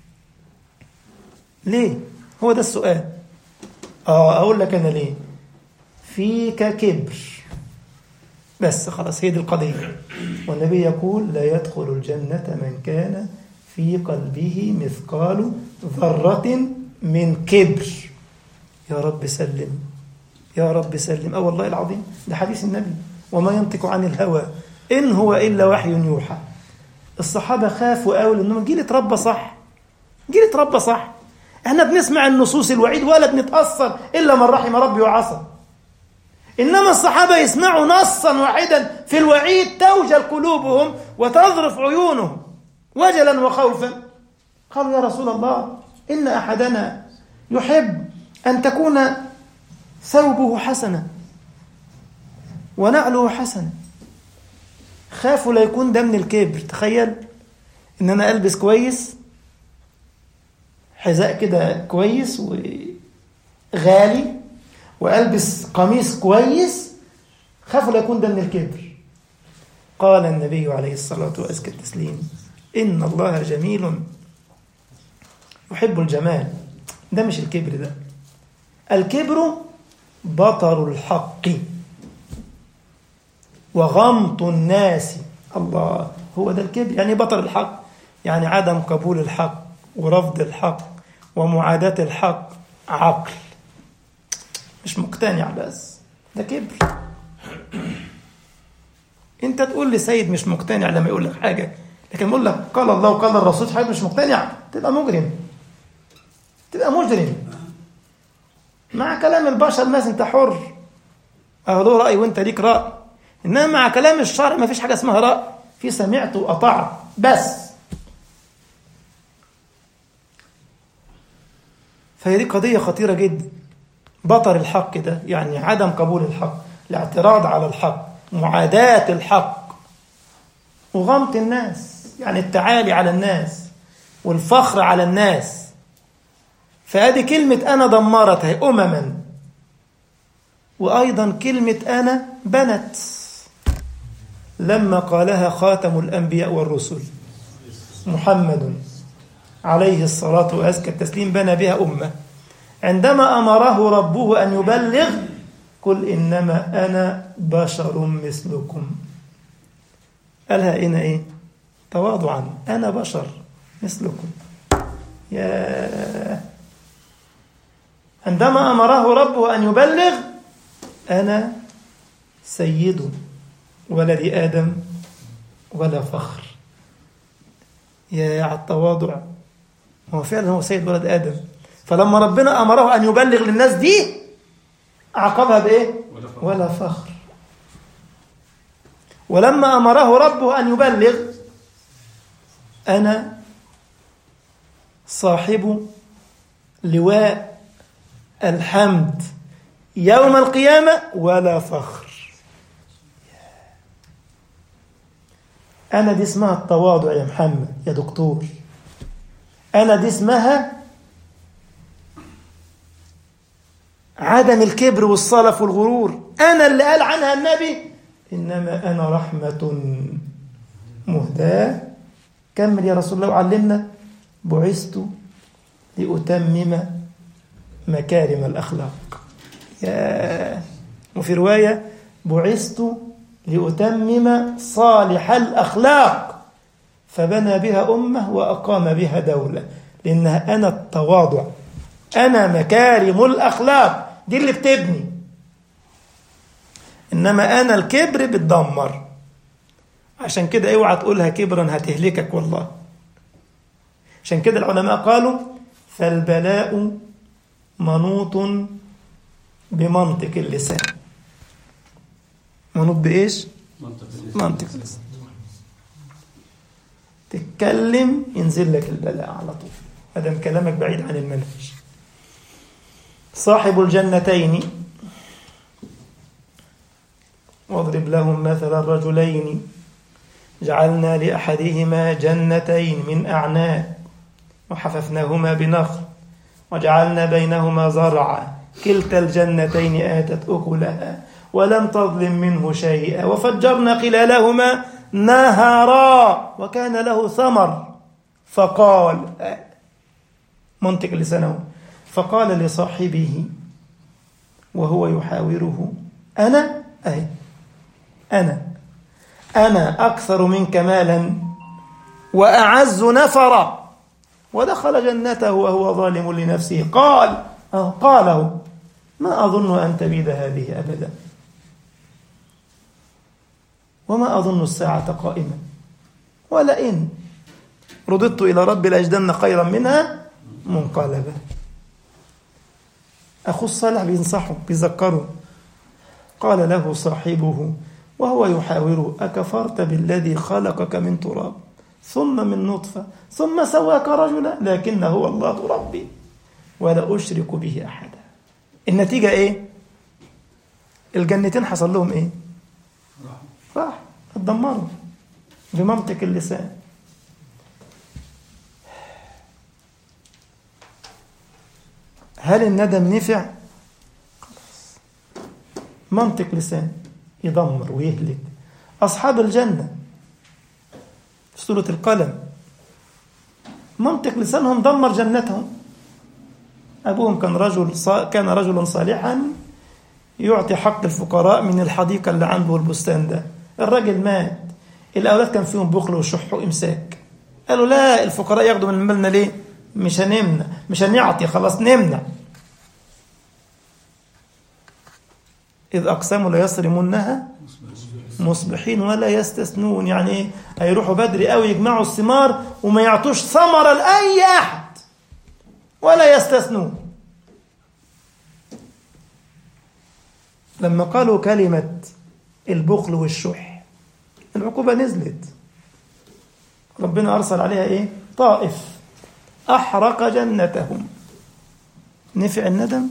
ليه؟ هو ده السؤال. أقول لك أنا ليه. فيك كبر بس، خلاص، هي دي القضية. والنبي يقول لا يدخل الجنة من كان في قلبه مثقال ذرة من كبر. يا رب سلم، يا رب سلم. والله العظيم ده حديث النبي، وما ينطق عن الهوى إن هو إلا وحي يوحى. الصحابة خافوا قوي لأنهم جيل اتربى صح، جيل اتربى صح. احنا بنسمع النصوص الوعيد ولا بنتأثر إلا من رحم ربي وعصى. إنما الصحابة يسمعوا نصا واحدا في الوعيد توجل قلوبهم وتظرف عيونهم وجلا وخوفا. قالوا يا رسول الله إن أحدنا يحب أن تكون ثوبه حسنا ونعله حسنا. خافوا لا يكون ده من الكبر. تخيل إن أنا ألبس كويس، حذاء كده كويس وغالي، وألبس قميص كويس، خافوا لا يكون ده من الكبر. قال النبي عليه الصلاة وأزكى التسليم إن الله جميل يحب الجمال. ده مش الكبر، ده الكبر بطر الحق وغمط الناس. الله، هو ده الكبر. يعني بطر الحق يعني عدم قبول الحق ورفض الحق ومعاداة الحق. عقل، مش مقتنع، بس ده كبر. انت تقول لي سيد مش مقتنع لما يقول لك حاجة، لكن يقول لك قال الله وقال الرسول حاجة مش مقتنع، تبقى مجرم، تبقى مجرم. مع كلام البشر الناس انت حر، له رأي وانت ليك رأي. انما مع كلام الشرع ما فيش حاجة اسمها رأي، في سمعت وأطعت بس. فهي دي قضية خطيرة جدا. بطر الحق ده يعني عدم قبول الحق، الاعتراض على الحق، معاداة الحق، وغمط الناس يعني التعالي على الناس والفخر على الناس. فهذه كلمة أنا دمرت هي أمما، وأيضا كلمة أنا بنت لما قالها خاتم الأنبياء والرسل محمد عليه الصلاة وأزكى التسليم، بنى بها أمة. عندما أمره ربه أن يبلغ قل إنما أنا بشر مثلكم، قالها هنا إيه؟ تواضعا، أنا بشر مثلكم. عندما أمره ربه أن يبلغ أنا سيد ولد آدم ولا فخر. يا على التواضع، هو فعلا هو سيد ولد آدم. فلما ربنا أمره أن يبلغ للناس دي عقبها بإيه؟ ولا فخر. ولما أمره ربه أن يبلغ أنا صاحب لواء الحمد يوم القيامة ولا فخر. أنا دي اسمها التواضع يا محمد يا دكتور. أنا دي اسمها عدم الكبر والصلف والغرور. أنا اللي قال عنها النبي إنما أنا رحمة مهداة. كمل يا رسول الله وعلمنا بعثت لأتمم مكارم الأخلاق. وفي رواية بعثت لأتمم صالح الأخلاق، فبنى بها أمة وأقام بها دولة، لأنها أنا التواضع، أنا مكارم الأخلاق دي اللي بتبني. إنما أنا الكبر بتدمر. عشان كده اوعى تقولها كبرا هتهلكك والله. عشان كده العلماء قالوا فالبلاء منوط بمنطق اللسان. منوط بإيش؟ منطق اللسان. تتكلم ينزل لك البلاء على طول مادام كلامك بعيد عن المنهج. صاحب الجنتين واضرب لهم مثل الرجلين جعلنا لأحدهما جنتين من أعناب وحففناهما بنخل وجعلنا بينهما زرعا كلتا الجنتين آتت أكلها ولم تظلم منه شيئا وفجرنا خلالهما نهرا وكان له ثمر فقال منطق لسانه فقال لصاحبه وهو يحاوره أنا أكثر منك مالا وأعز نفرا ودخل جنته وهو ظالم لنفسه قاله ما أظن أن تبيد هذه أبدا وما أظن الساعة قائمة ولئن رددت إلى ربي لأجدن خيرا منها منقلبا. أخو الصالح بينصحه بيذكره قال له صاحبه وهو يحاوره أكفرت بالذي خلقك من تراب ثم من نطفة ثم سواك رجلا لكن هو الله ربي ولا أشرك به أحدا. النتيجة إيه؟ الجنتين حصل لهم إيه؟ راح اتدمروا بمنطق اللسان. هل الندم نفع؟ خلاص منطق لسان يدمر ويهلك. أصحاب الجنة في سورة القلم منطق لسانهم دمر جنتهم. أبوهم كان رجلا صالحا يعطي حق الفقراء من الحديقة اللي عنده البستان ده. الراجل مات، الأولاد كان فيهم بخل وشح وإمساك. قالوا لا الفقراء ياخدوا من مالنا ليه؟ مش هنعطي خلاص نمنع. إذ أقسموا لا يصرمونها مصبحين ولا يستثنون. يعني إيه؟ هيروحوا بدري قوي يجمعوا الثمار وما يعطوش ثمرة لأي أحد ولا يستثنون. لما قالوا كلمة البخل والشح العقوبة نزلت، ربنا أرسل عليها إيه؟ طائف أحرق جنتهم. نفع الندم؟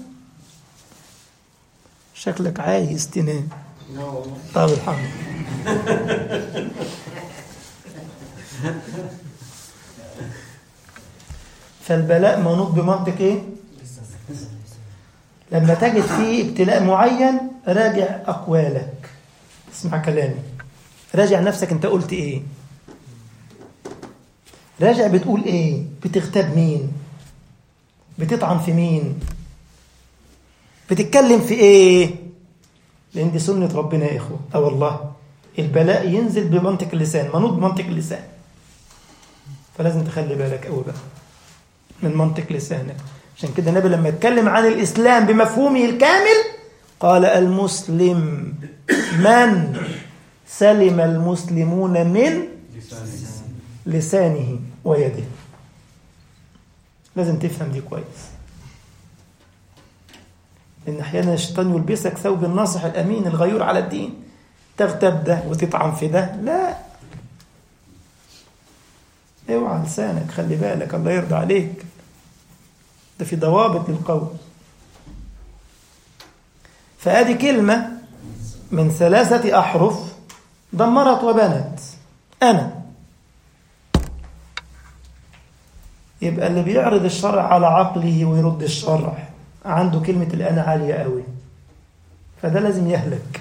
شكلك عايز تنام. طب الحمد فالبلاء منوط بمنطق إيه؟ لما تجد فيه ابتلاء معين راجع أقوالك، اسمع كلامي، راجع نفسك أنت قلت إيه، راجع بتقول إيه، بتغتاب مين، بتطعن في مين، بتتكلم في إيه. لأن دي سنة ربنا يا إخوة. والله البلاء ينزل بمنطق اللسان، منوط بمنطق اللسان. فلازم تخلي بالك أول بقى من منطق لسانك. عشان كده النبي لما يتكلم عن الإسلام بمفهومه الكامل قال المسلم من سلم المسلمون من لسانه ويده. لازم تفهم دي كويس، لأن أحيانا الشيطان يلبسك ثوب الناصح الأمين الغيور على الدين، تغتاب ده وتطعن في ده. لا، اوعى لسانك، خلي بالك الله يرضى عليك، ده في ضوابط للقول. فهذه كلمة من 3 أحرف دمرت وبنت. أنا يبقى اللي بيعرض الشرع على عقله ويرد الشرع عنده كلمة الأنا عالية قوي، فده لازم يهلك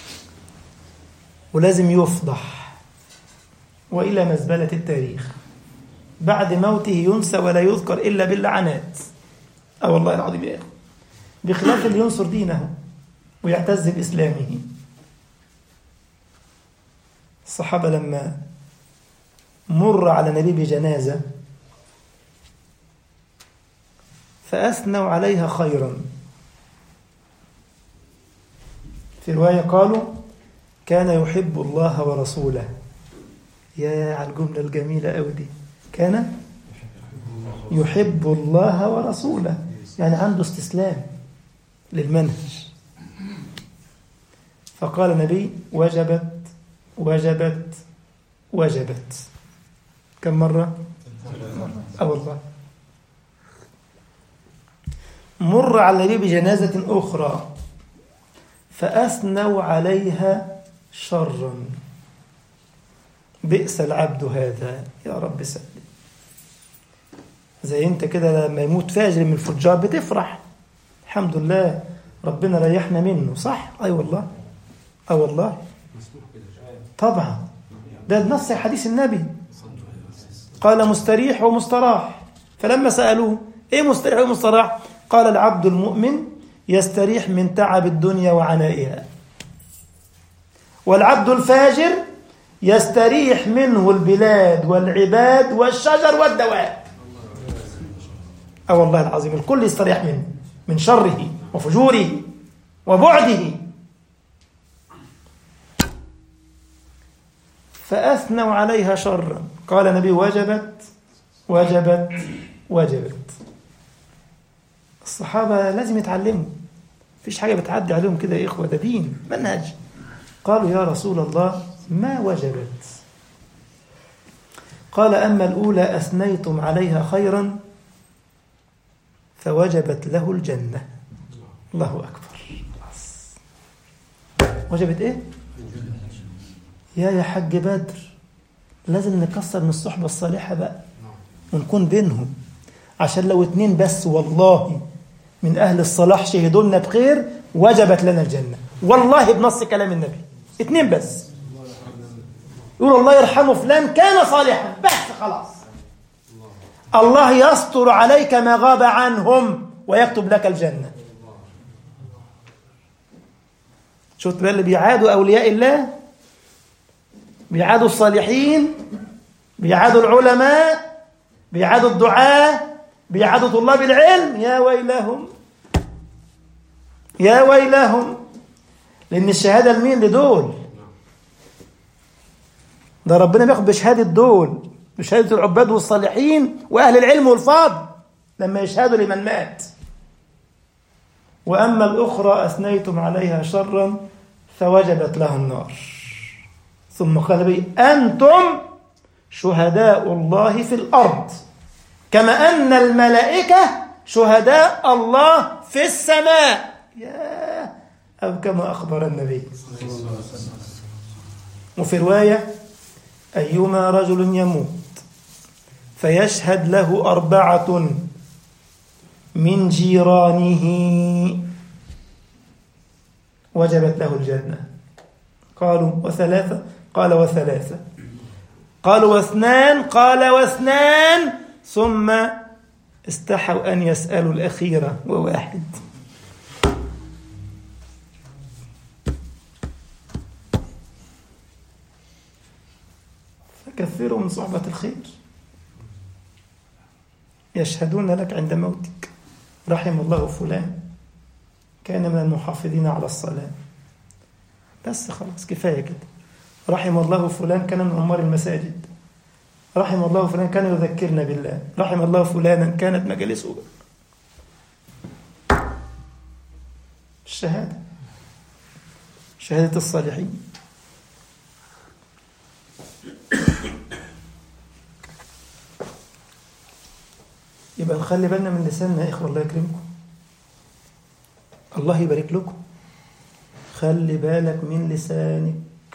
ولازم يفضح وإلى مزبلة التاريخ. بعد موته ينسى ولا يذكر إلا باللعنات. والله العظيم يا أخي، بخلاف اللي ينصر دينه ويعتز بإسلامه. الصحابة لما مر على نبي بجنازة فأثنوا عليها خيرا، في رواية قالوا كان يحب الله ورسوله. يا على الجملة الجميلة أوي دي، كان يحب الله ورسوله، يعني عنده استسلام للمنهج. فقال النبي وجبت وجبت وجبت. كم مرة؟ والله مر على النبي بجنازة أخرى فأثنوا عليها شرا. بئس العبد هذا، يا رب سلم. زي انت كده لما يموت فاجر من الفجار بتفرح، الحمد لله ربنا ريحنا منه، صح؟ اي والله، اي والله طبعا، ده نص حديث النبي، قال مستريح ومستراح. فلما سألوه ايه مستريح ومستراح؟ قال العبد المؤمن يستريح من تعب الدنيا وعنائها، والعبد الفاجر يستريح منه البلاد والعباد والشجر والدواب. والله العظيم الكل يستريح منه، من شره وفجوره وبعده. فأثنوا عليها شرا، قال النبي وجبت وجبت وجبت. الصحابة لازم يتعلموا، فيش حاجة بتعدي عليهم كده يا إخوة، ده دين منهج. قالوا يا رسول الله ما وجبت؟ قال أما الأولى أثنيتم عليها خيرا فوجبت له الجنة. الله أكبر. وجبت إيه؟ يا حج بدر، لازم نكسر من الصحبة الصالحة بقى ونكون بينهم، عشان لو 2 بس والله من أهل الصلاح شهدوا لنا بخير وجبت لنا الجنة، والله بنص كلام النبي. 2 بس يقول الله يرحمه فلان كان صالحا، بس خلاص الله يستر عليك ما غاب عنهم ويكتب لك الجنة. شفت بقى اللي بيعادوا أولياء الله، بيعادوا الصالحين، بيعادوا العلماء، بيعادوا الدعاة، بيعادوا طلاب العلم، يا ويلهم يا ويلهم. لأن الشهادة لمين؟ لدول، ده ربنا بياخد بشهادة دول، بشهادة العباد والصالحين وأهل العلم والفضل لما يشهدوا لمن مات. وأما الأخرى أثنيتم عليها شرا فوجبت لها النار. ثم قال بي أنتم شهداء الله في الأرض كما أن الملائكة شهداء الله في السماء، يا أو كما أخبر النبي. وفي رواية أيما رجل يموت فيشهد له 4 من جيرانه وجبت له الجنة. قالوا و3؟ قال و3. قالوا و2؟ قال و2. ثم استحوا أن يسألوا الأخيرة و1. فكثروا من صحبة الخير، يشهدون لك عند موتك. رحم الله فلان كان من المحافظين على الصلاة، بس خلاص كفاية كده. رحم الله فلان كان من عمار المساجد. رحم الله فلان كان يذكرنا بالله. رحم الله فلانا كانت مجالسه. الشهادة، شهادة الصالحين. يبقى نخلي بالنا من لساننا يا إخوة، الله يكرمكم، الله يبارك لكم. خلي بالك من لسانك.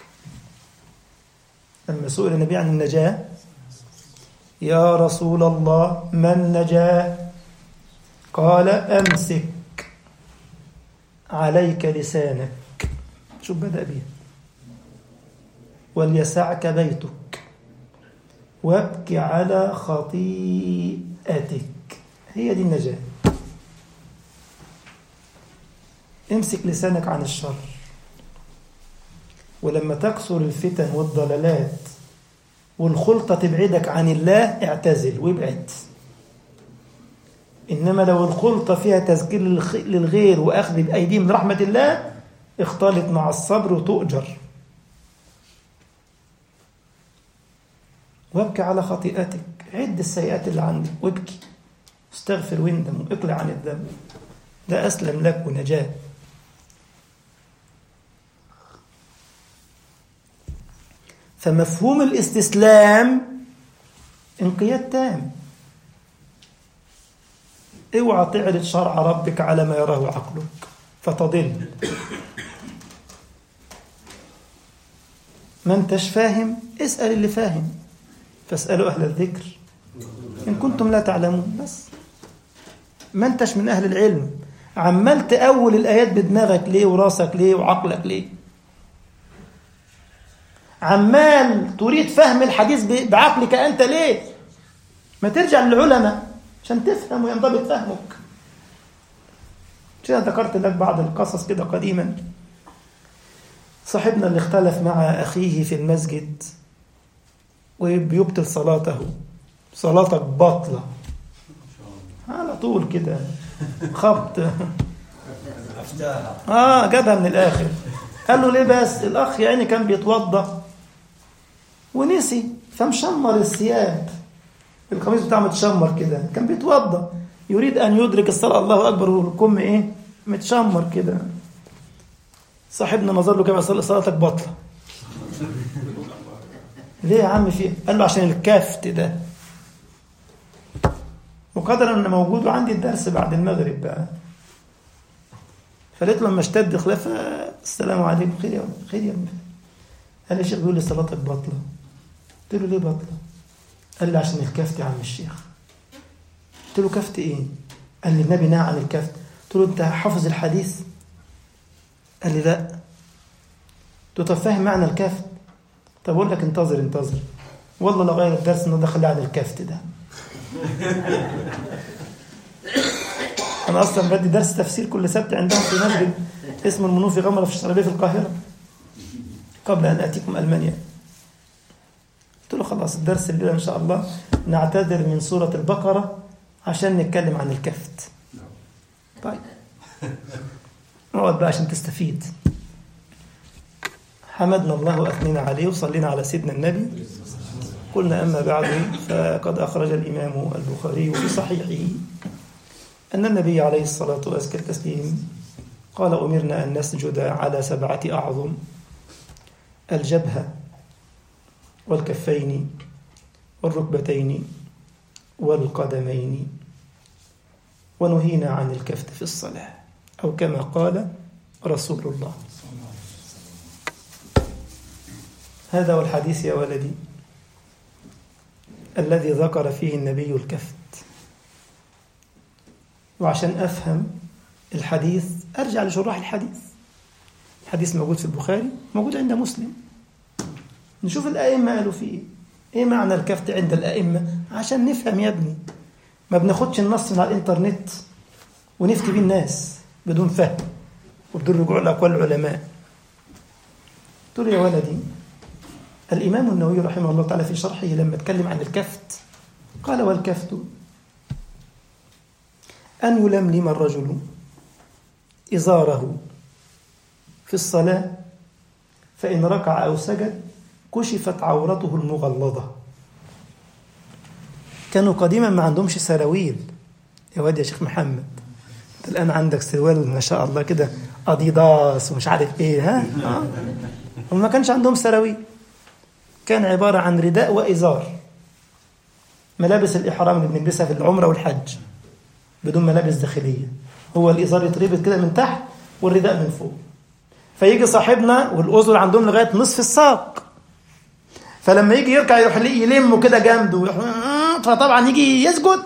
لما سئل النبي عن النجاة، يا رسول الله ما النجاة؟ قال أمسك عليك لسانك. شوف بدأ بيه، وليسعك بيتك وابكي على خطيئتك. هي دي النجاة. امسك لسانك عن الشر، ولما تكثر الفتن والضلالات والخلطة تبعدك عن الله اعتزل وابعد. إنما لو الخلطة فيها تذكير للغير وأخذ بأيديهم من رحمة الله اختلط مع الصبر وتؤجر. وابكي على خطيئتك، عد السيئات اللي عندك وابكي، استغفر واندم واقلع عن الذنب، ده أسلم لك ونجاة. فمفهوم الاستسلام انقياد تام. اوعى تعرض شرع ربك على ما يراه عقلك فتضل. ما انتش فاهم اسأل اللي فاهم، فاسألوا أهل الذكر إن كنتم لا تعلمون. بس ما انتش من أهل العلم، عمال تأول الآيات بدماغك ليه وراسك ليه وعقلك ليه؟ عمال تريد فهم الحديث بعقلك أنت ليه؟ ما ترجع للعلماء عشان تفهم وينضبط فهمك. عشان ذكرت لك بعض القصص كده قديما. صاحبنا اللي اختلف مع أخيه في المسجد وبيبطل صلاته، صلاتك باطلة على طول كده، خبط جابها من الآخر. قال له ليه بس؟ الأخ يعني كان بيتوضى ونسي فمشمر الثياب، القميص بتاعه متشمر كده، كان بيتوضى يريد أن يدرك الصلاة، الله أكبر، والكم إيه متشمر كده. صاحبنا نظر له كده، صلاتك باطلة. ليه يا عم فيه؟ قال له عشان الكافت ده. وقدر أن موجود وعندي الدرس بعد المغرب بقى، فلقيت لما اشتد خلافه السلام عليكم، خير يا خير يا ابني. قال لي الشيخ بيقول لي صلاتك باطلة. قلت له ليه باطلة؟ قال لي عشان الكفت يا عم الشيخ. قلت له كفت ايه؟ قال لي النبي نهى عن الكفت. قلت له انت حافظ الحديث؟ قال لي لا. قلت له طب فاهم معنى الكفت؟ طب اقول لك انتظر والله لو غير الدرس انه دخل عن الكفت ده. انا اصلا بدي درس تفسير كل سبت عندهم في مسجد اسمه المنوفي غمرة في الشرابية في القاهرة قبل ان اتيكم المانيا. قلت له خلاص الدرس الليله ان شاء الله نعتذر من سورة البقرة عشان نتكلم عن الكفت. طيب نقعد بقى عشان تستفيد. حمدنا الله وأثنينا عليه وصلينا على سيدنا النبي. قلنا أما بعد فقد أخرج الإمام البخاري في صحيحه أن النبي عليه الصلاة والتسليم قال أمرنا أن نسجد على 7 أعظم: الجبهة والكفين والركبتين والقدمين، ونهينا عن الكفت في الصلاة، أو كما قال رسول الله. هذا هو الحديث يا ولدي الذي ذكر فيه النبي الكفت. وعشان أفهم الحديث أرجع لشراح الحديث. الحديث موجود في البخاري، موجود عند مسلم. نشوف الأئمة قالوا فيه إيه معنى الكفت عند الأئمة عشان نفهم يا ابني. ما بناخدش النص من على الإنترنت ونفتي بيه الناس بدون فهم وبدون رجوع لأقوال العلماء. تقول يا ولدي الإمام النووي رحمه الله تعالى في شرحه لما اتكلم عن الكفت قال: والكفت أن يلملم الرجل إزاره في الصلاة، فإن ركع أو سجد كشفت عورته المغلظة. كانوا قديما ما عندهمش سراويل يا واد يا شيخ محمد. الآن عندك سروال ما شاء الله كده أديداس ومش عارف إيه هم ما كانش عندهم سراويل، كان عبارة عن رداء وإزار، ملابس الإحرام اللي بنلبسها في العمرة والحج بدون ملابس داخلية. هو الإزار يتربط كده من تحت والرداء من فوق. فيجي صاحبنا والأزر عندهم لغاية نصف الساق، فلما يجي يركع يروح يلمه كده جامده، فطبعا يجي يسجد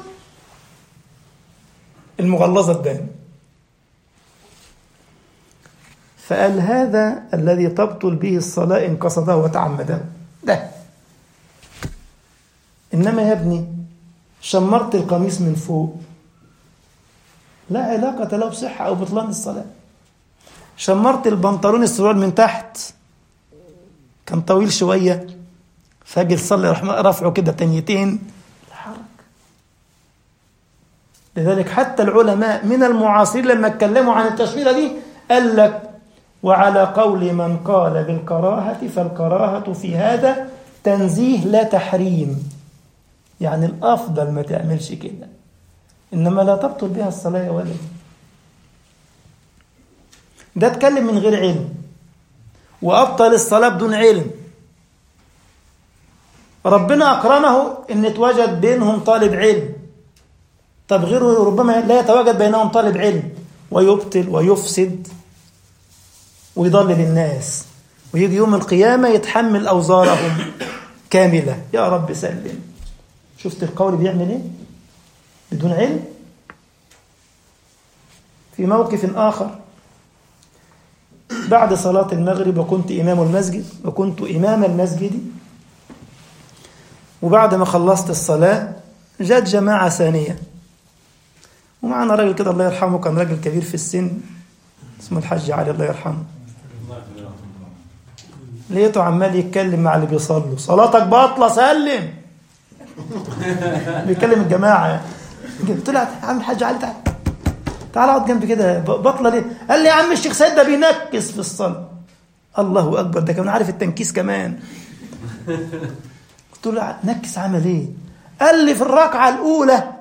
المغلظة تبان. فقال هذا الذي تبطل به الصلاة إن قصده وتعمده ده. إنما يا ابني شمرت القميص من فوق لا علاقة له بصحة أو بطلان الصلاة. شمرت البنطلون السروال من تحت كان طويل شوية، فاجي تصلي رفعه كده تنيتين الحرك. لذلك حتى العلماء من المعاصرين لما اتكلموا عن التشميرة دي قال لك: وعلى قول من قال بالكراهة فالكراهة في هذا تنزيه لا تحريم، يعني الأفضل ما تعملش كده، إنما لا تبطل بها الصلاة يا ولد. ده اتكلم من غير علم وأبطل الصلاة بدون علم. ربنا أكرمه إن يتواجد بينهم طالب علم، طب غيره ربما لا يتواجد بينهم طالب علم ويبطل ويفسد ويضلل الناس. ويجي يوم القيامة يتحمل أوزارهم كاملة. يا رب سلم. شفت القول بيعمل إيه؟ بدون علم. في موقف آخر بعد صلاة المغرب وكنت إمام المسجد، وبعد ما خلصت الصلاة جاءت جماعة ثانية، ومعنا راجل كده الله يرحمه، كان راجل كبير في السن اسمه الحاج علي الله يرحمه. لقيته عمال يتكلم مع اللي بيصلوا، صلاتك باطلة سلم. بيكلم الجماعة. قلت له يا عم الحاج علي تعال اقعد جنبي كده، بطلة ليه؟ قال لي يا عم الشيخ سيد ده بينكس في الصلاة. الله أكبر، ده كمان عارف التنكيس كمان. قلت له نكس عمل ايه؟ قال لي في الركعة الأولى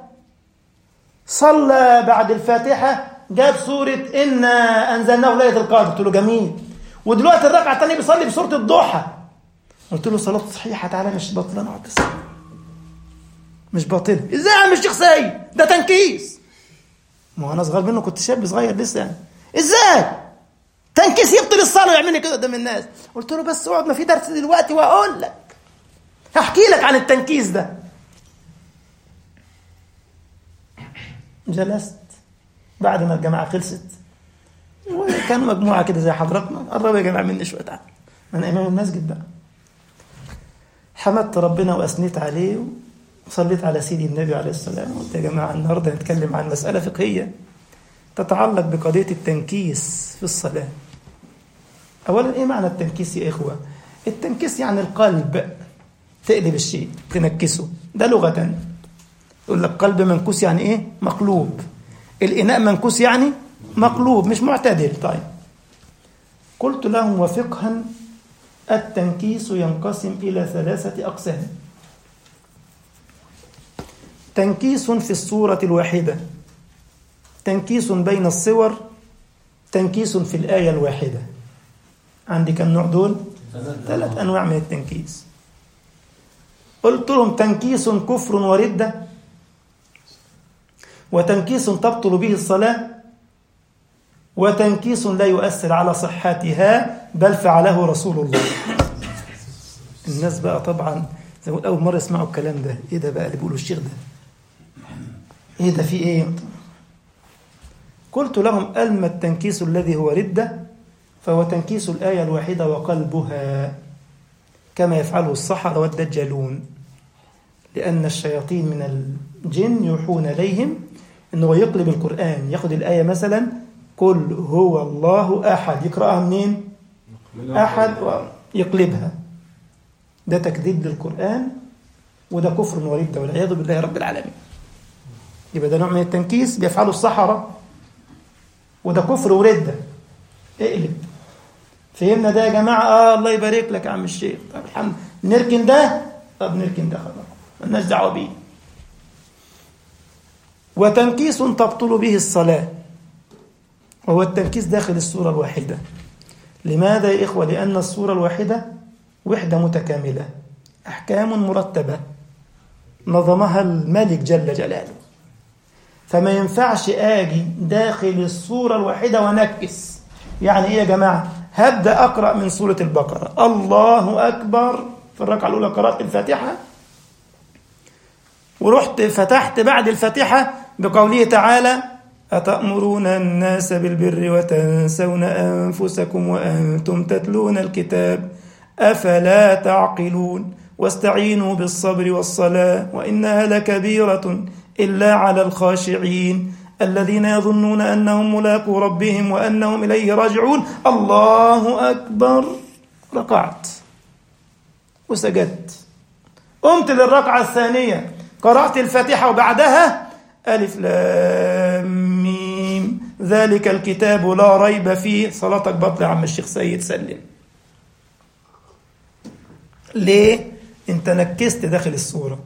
صلى بعد الفاتحة جاب سورة إنا أنزلناه ليلة القدر. قلت له جميل. ودلوقتي الركعة الثانية بيصلي بسورة الضحى. قلت له صلاة صحيحة، تعالى مش باطلة، نقعد مش باطلة. ازاي يا عم الشيخ سيد؟ ده تنكيس. ما انا صغير منه، كنت شاب صغير لسه يعني. ازاي تنكيس يبطل الصلاه ويعملني كده قدام الناس؟ قلت له بس اقعد، ما في درس دلوقتي واقول لك، هحكي لك عن التنكيس ده. جلست بعد ما الجماعه خلصت، وكان مجموعه كده زي حضراتنا، قربوا يا جماعه مني شويه، تعال من امام المسجد بقى. حمدت ربنا واثنيت عليه وصليت على سيدي النبي عليه السلام. قلت يا جماعة النهاردة نتكلم عن مسألة فقهية تتعلق بقضية التنكيس في الصلاة. أولا إيه معنى التنكيس يا إخوة؟ التنكيس يعني القلب، تقلب الشيء تنكسه، ده لغة. يقول لك قلب منكوس يعني إيه؟ مقلوب. الإناء منكوس يعني مقلوب، مش معتدل. طيب قلت لهم وفقها التنكيس ينقسم إلى 3 أقسام. تنكيس في الصورة الواحدة، تنكيس بين الصور، تنكيس في الآية الواحدة. عندي كم نوع دول؟ 3 أنواع من التنكيس. قلت لهم تنكيس كفر وردة، وتنكيس تبطل به الصلاة، وتنكيس لا يؤثر على صحتها بل فعله رسول الله. الناس بقى طبعا زي ما أول مرة يسمعوا الكلام ده، إيه ده بقى اللي بيقولوا الشيخ ده؟ إيه ده في إيه؟ قلت لهم أما التنكيس الذي هو ردة فهو تنكيس الآية الواحدة وقلبها، كما يفعله السحرة والدجالون، لأن الشياطين من الجن يوحون إليهم أنه يقلب القرآن، يأخذ الآية مثلا قل هو الله أحد، يقرأها منين؟ أحد، ويقلبها. ده تكذيب للقرآن، وده كفر وردة والعياذ بالله رب العالمين. يبقى ده نوع من التنكيس بيفعله السحرة، وده كفر وردة. اقلب. فهمنا ده يا جماعة؟ الله يبارك لك يا عم الشيخ. طب الحمد، نركن ده؟ طب نركن ده خلاص، مالناش دعوة بيه. وتنكيس تبطل به الصلاة، وهو التنكيس داخل السورة الواحدة. لماذا يا إخوة؟ لأن السورة الواحدة وحدة متكاملة، أحكام مرتبة نظمها الملك جل جلاله، فما ينفعش آجي داخل السورة الواحدة ونكس. يعني إيه يا جماعة؟ هبدأ أقرأ من سورة البقرة، الله أكبر، في الركعة الأولى قرأت الفاتحة، ورحت فتحت بعد الفاتحة بقوله تعالى أتأمرون الناس بالبر وتنسون أنفسكم وأنتم تتلون الكتاب أفلا تعقلون واستعينوا بالصبر والصلاة وإنها لكبيرة إلا على الخاشعين الذين يظنون أنهم ملاقو ربهم وأنهم إليه راجعون. الله أكبر. ركعت وسجدت، قمت للركعة الثانية قرأت الفاتحة وبعدها ألف لام ميم ذلك الكتاب لا ريب فيه. صلاتك بطل يا عم الشيخ سيد، سلم. ليه؟ انت نكست داخل السورة،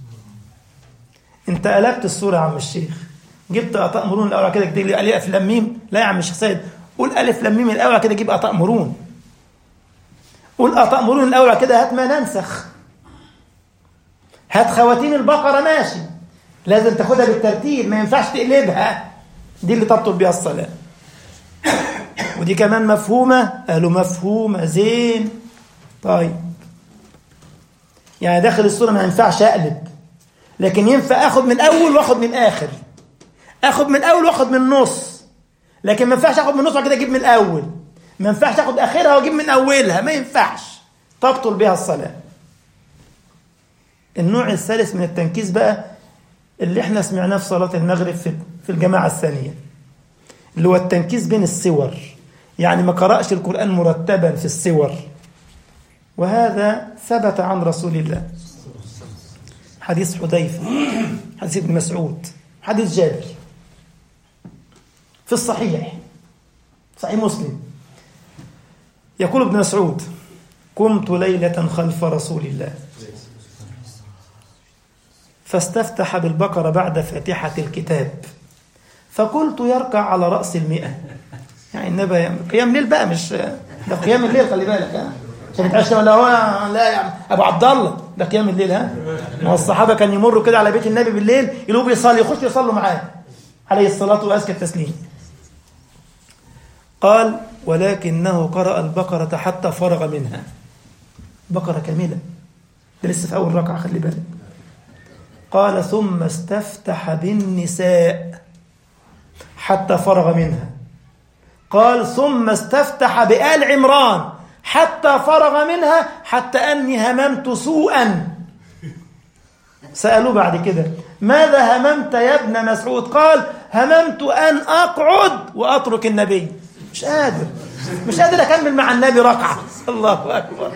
انت قلبت السورة يا عم الشيخ. جبت أتأمرون الأول كده تجيب لي ألف لام ميم؟ لا يا عم الشيخ سيد، قول ألف لام ميم الأول كده جيب أتأمرون، قول أتأمرون الأول كده، هات ما ننسخ، هات خواتيم البقرة، ماشي، لازم تاخدها بالترتيب، ما ينفعش تقلبها، دي اللي تبطل بها الصلاة. ودي كمان مفهومة. قالوا مفهومة. زين. طيب يعني داخل السورة ما ينفعش أقلب، لكن ينفع أخذ من أول وأخذ من آخر، أخذ من أول وأخذ من النص، لكن ما ينفعش أخذ من النص وكده أجيب من الأول، ما ينفعش أخذ آخرها وأجيب من أولها، ما ينفعش، تبطل بها الصلاة. النوع الثالث من التنكيس بقى اللي احنا سمعناه في صلاة المغرب في الجماعة الثانية، اللي هو التنكيس بين السور، يعني ما قرأش القرآن مرتبا في السور. وهذا ثبت عن رسول الله، حديث حذيفة، حديث ابن مسعود، حديث جابر في الصحيح، صحيح مسلم. يقول ابن مسعود: قمت ليلة خلف رسول الله فاستفتح بالبقرة بعد فاتحة الكتاب، فقلت يركع على رأس 100. يعني النبي قيام ليل بقى، مش ده قيام الليل، خلي بالك عشان تعيش ولا هو لا يا ابو عبد الله، ده قيام الليل. ما الصحابه كان يمروا كده على بيت النبي بالليل يلقوا بيصلي، يخش يصلوا معاه عليه الصلاه وازكى التسليم. قال: ولكنه قرأ البقرة حتى فرغ منها، بقرة كاملة، ده لسه في اول ركعه، خلي بالك. قال: ثم استفتح بالنساء حتى فرغ منها. قال: ثم استفتح بآل عمران حتى فرغ منها، حتى أني هممت سوءا. سألوه بعد كده: ماذا هممت يا ابن مسعود؟ قال: هممت أن أقعد وأترك النبي، مش قادر أكمل مع النبي ركعة. الله أكبر.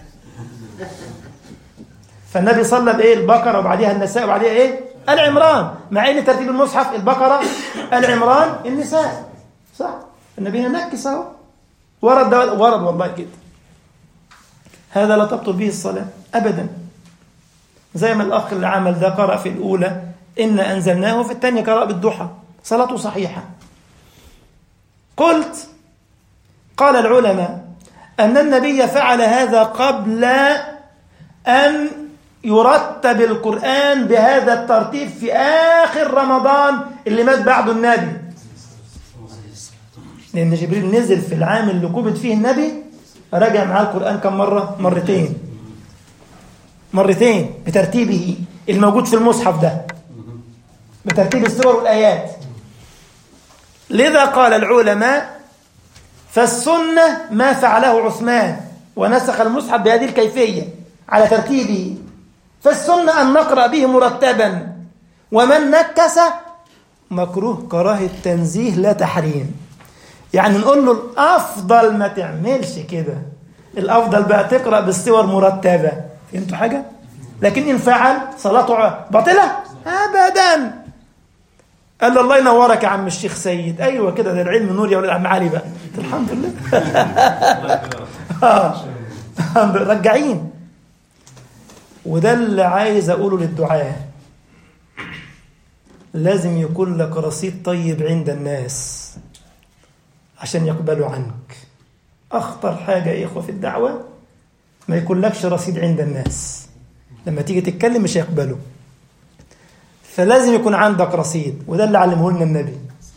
فالنبي صلى بإيه؟ البقرة وبعديها النساء وبعديها إيه؟ آل عمران، مع إن ترتيب المصحف البقرة آل عمران النساء، صح؟ النبي نكس اهو، ورد والله كده. هذا لا تبطل به الصلاة أبدا. زي ما الأخ اللي عمل ده قرأ في الأولى إنا أنزلناه، وفي الثانية قرأ بالضحى، صلاته صحيحة. قلت: قال العلماء أن النبي فعل هذا قبل أن يرتب القرآن بهذا الترتيب في آخر رمضان اللي مات بعده النبي، لأن جبريل نزل في العام اللي قبض فيه النبي، رجع معاه القرآن كم مرة؟ مرتين بترتيبه الموجود في المصحف ده، بترتيب السور والآيات. لذا قال العلماء: فالسنة ما فعله عثمان ونسخ المصحف بهذه الكيفية على ترتيبه، فالسنة أن نقرأ به مرتبا، ومن نكس مكروه كراهة تنزيه لا تحريم. يعني نقول له الأفضل ما تعملش كده، الأفضل بقى تقرأ بالسور مرتبة. فهمتوا حاجة؟ لكن إن فعل صلاته باطلة أبدا. قال له: الله ينورك يا عم الشيخ سيد. أيوة كده، ده العلم نور يا ولد عم علي بقى. الحمد لله. رجعين. وده اللي عايز أقوله للدعاة، لازم يكون لك رصيد طيب عند الناس عشان يقبلوا عنك. أخطر حاجة يا إخوة في الدعوة ما يكون لكش رصيد عند الناس، لما تيجي تتكلم مش هيقبلوا. فلازم يكون عندك رصيد، وده اللي علمه لنا النبي.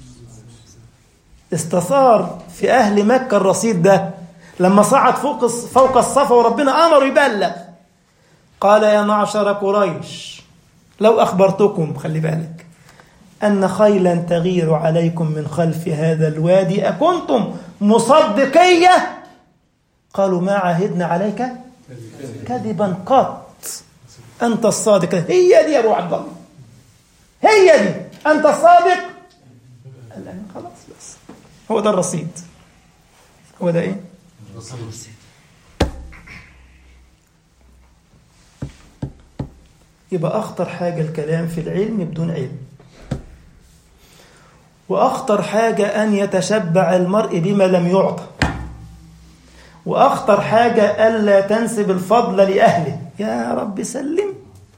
استثار في أهل مكة الرصيد ده لما صعد فوق الصفا وربنا أمره يبلغ. قال: يا معشر قريش، لو أخبرتكم، خلي بالك، أن خيلا تغير عليكم من خلف هذا الوادي أكنتم مصدقية؟ قالوا: ما عهدنا عليك كذبا قط، أنت الصادق. هي دي يا أبو عبد الله، هي دي، أنت الصادق. الآن خلاص، بس هو ده الرصيد. هو ده إيه؟ يبقى أخطر حاجة الكلام في العلم بدون علم، وأخطر حاجة أن يتشبع المرء بما لم يعطى، وأخطر حاجة ألا تنسب الفضل لأهله. يا رب سلم،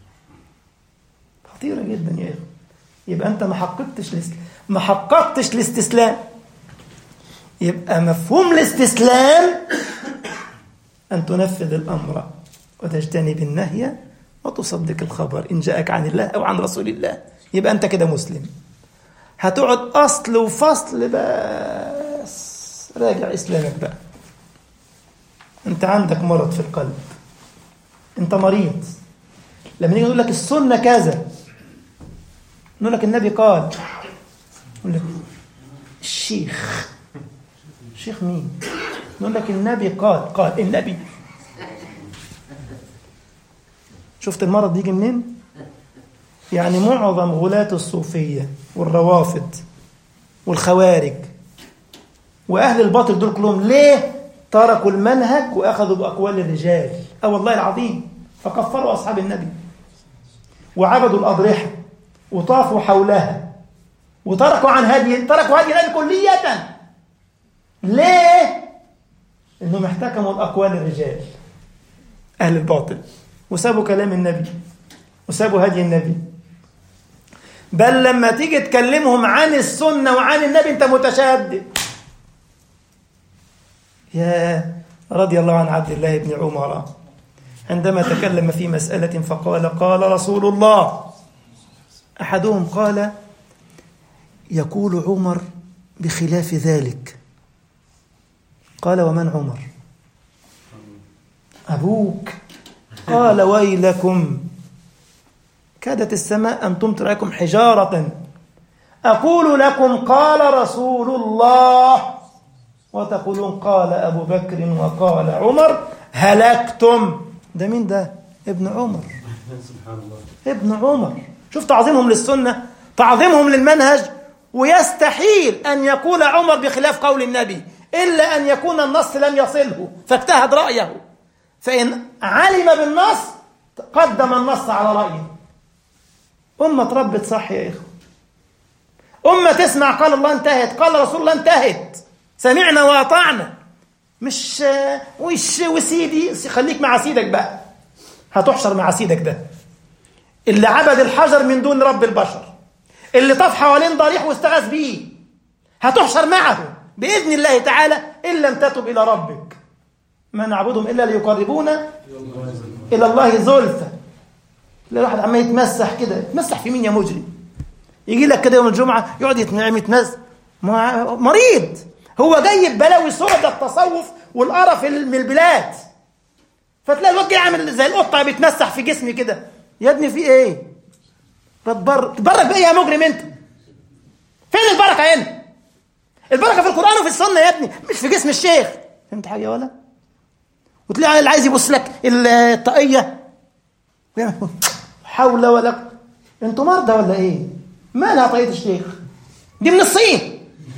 خطيرة جدا يا أخي. يبقى أنت ما حققتش الاستسلام. يبقى مفهوم الاستسلام أن تنفذ الأمر وتجتنب النهي وتصدق الخبر إن جاءك عن الله أو عن رسول الله. يبقى أنت كده مسلم. هتقعد أصل وفصل بس راجع إسلامك بقى. أنت عندك مرض في القلب، أنت مريض. لما نيجي نقول لك السنة كذا، نقول لك النبي قال، نقول لك الشيخ مين؟ نقول لك النبي قال النبي. شفت المرض بيجي منين؟ يعني معظم غلاة الصوفية والروافض والخوارج وأهل الباطل دول كلهم ليه تركوا المنهج وأخذوا بأقوال الرجال؟ والله العظيم، فكفروا أصحاب النبي وعبدوا الأضرحة وطافوا حولها وتركوا هدي النبي كلية. ليه؟ إنهم احتكموا الأقوال الرجال أهل الباطل وسابوا كلام النبي وسابوا هدي النبي. بل لما تيجي تكلمهم عن السنة وعن النبي أنت متشدد. يا رضي الله عن عبد الله بن عمر عندما تكلم في مسألة فقال قال رسول الله. أحدهم قال يقول عمر بخلاف ذلك. قال ومن عمر؟ أبوك. قال ويلكم كادت السماء أن تمطر عليكم حجارة أقول لكم قال رسول الله وتقولون قال أبو بكر وقال عمر هلكتم. ده مين ده؟ ابن عمر. سبحان الله. ابن عمر. شوف تعظيمهم للسنة، تعظيمهم للمنهج. ويستحيل أن يقول عمر بخلاف قول النبي إلا أن يكون النص لم يصله فاجتهد رأيه، فإن علم بالنص قدم النص على رأيه. أمة تربت صح يا إخوة، أمة تسمع قال الله انتهت، قال رسول الله انتهت، سمعنا وأطعنا. مش وش وسيدي، خليك مع سيدك بقى، هتحشر مع سيدك ده اللي عبد الحجر من دون رب البشر، اللي طاف حوالين ضريح واستغاث بيه، هتحشر معه بإذن الله تعالى إن لم تتب إلى ربك. ما نعبدهم إلا ليقربونا إلى الله زلفى. الواحد عمال يتمسح كده، يتمسح في مين يا مجرم؟ يجي لك كده يوم الجمعة يقعد يتمسح، مريض. هو جاي ببلاوي سودة التصوف والقرف من البلاد، فتلاقي الواد جاي عامل زي القطة بيتمسح في جسمي كده. يا ابني في ايه؟ تبرك بايه يا مجرم انت؟ فين البركة هنا؟ البركة في القرآن وفي السنة يا ابني، مش في جسم الشيخ. فهمت حاجة ولا؟ وتلاقي اللي عايز يبص لك الطاقية حول ولا. انتوا مرضى ولا ايه؟ مالها طاقية الشيخ؟ دي من الصين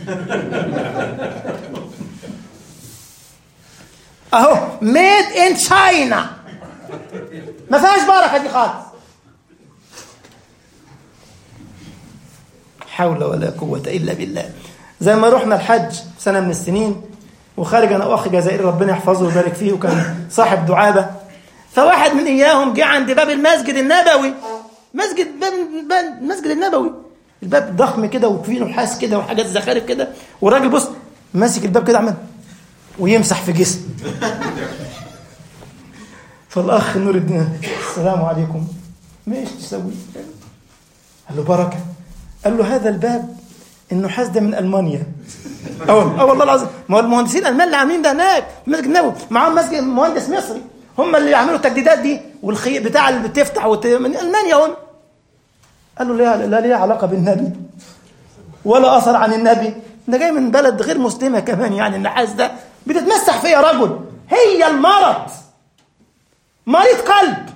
اهو ميد ان تشاينا، ما فيهاش بركة دي خالص. حول ولا قوة إلا بالله. زي ما رحنا الحج سنة من السنين وخارج أنا وأخي جزائري ربنا يحفظه ويبارك فيه وكان صاحب دعابة، فواحد من إياهم جه عند باب المسجد النبوي، مسجد النبوي، الباب ضخم كده وفيه نحاس كده وحاجات زخارف كده، والراجل بص ماسك الباب كده عمل ويمسح في جسم. فالأخ نور الدين السلام عليكم، مايش تسوي؟ قال له بركة. قال له هذا الباب النحاس ده من ألمانيا. والله العظيم، ما هو المهندسين الألمان اللي عاملين ده هناك في مسجد النبوي، معاهم مسجد مهندس مصري، هم اللي يعملوا التجديدات دي والخيط بتاع اللي بتفتح من ألمانيا هم. قال له لا ليه علاقة بالنبي ولا أثر عن النبي، ده جاي من بلد غير مسلمة كمان، يعني النحاس ده بتتمسح فيه يا رجل. هي المرض مريض قلب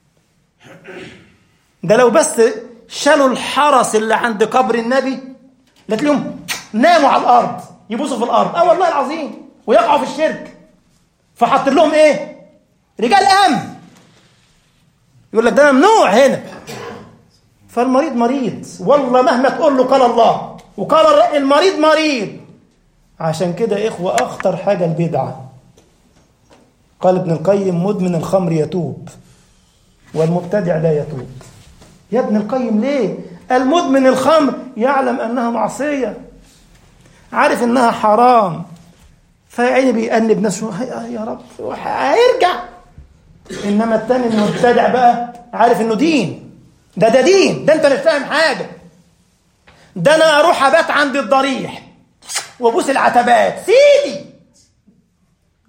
ده. لو بس شالوا الحرس اللي عند قبر النبي لتلاقيهم ناموا على الأرض يبوسوا في الأرض، والله العظيم، ويقعوا في الشرك. فحط لهم ايه؟ رجال أمن، يقول لك ده ممنوع هنا. فالمريض مريض والله، مهما تقول له قال الله وقال المريض مريض. عشان كده إخوة أخطر حاجة البدعة. قال ابن القيم مدمن الخمر يتوب والمبتدع لا يتوب. يا ابن القيم ليه؟ المدمن الخمر يعلم أنها معصية، عارف أنها حرام، فيعني بيأنب نفسه يا رب هيرجع. إنما التاني المبتدع بقى عارف أنه دين، ده دين، ده أنت مش فاهم حاجة. ده أنا أروح أبات عند الضريح وأبوس العتبات، سيدي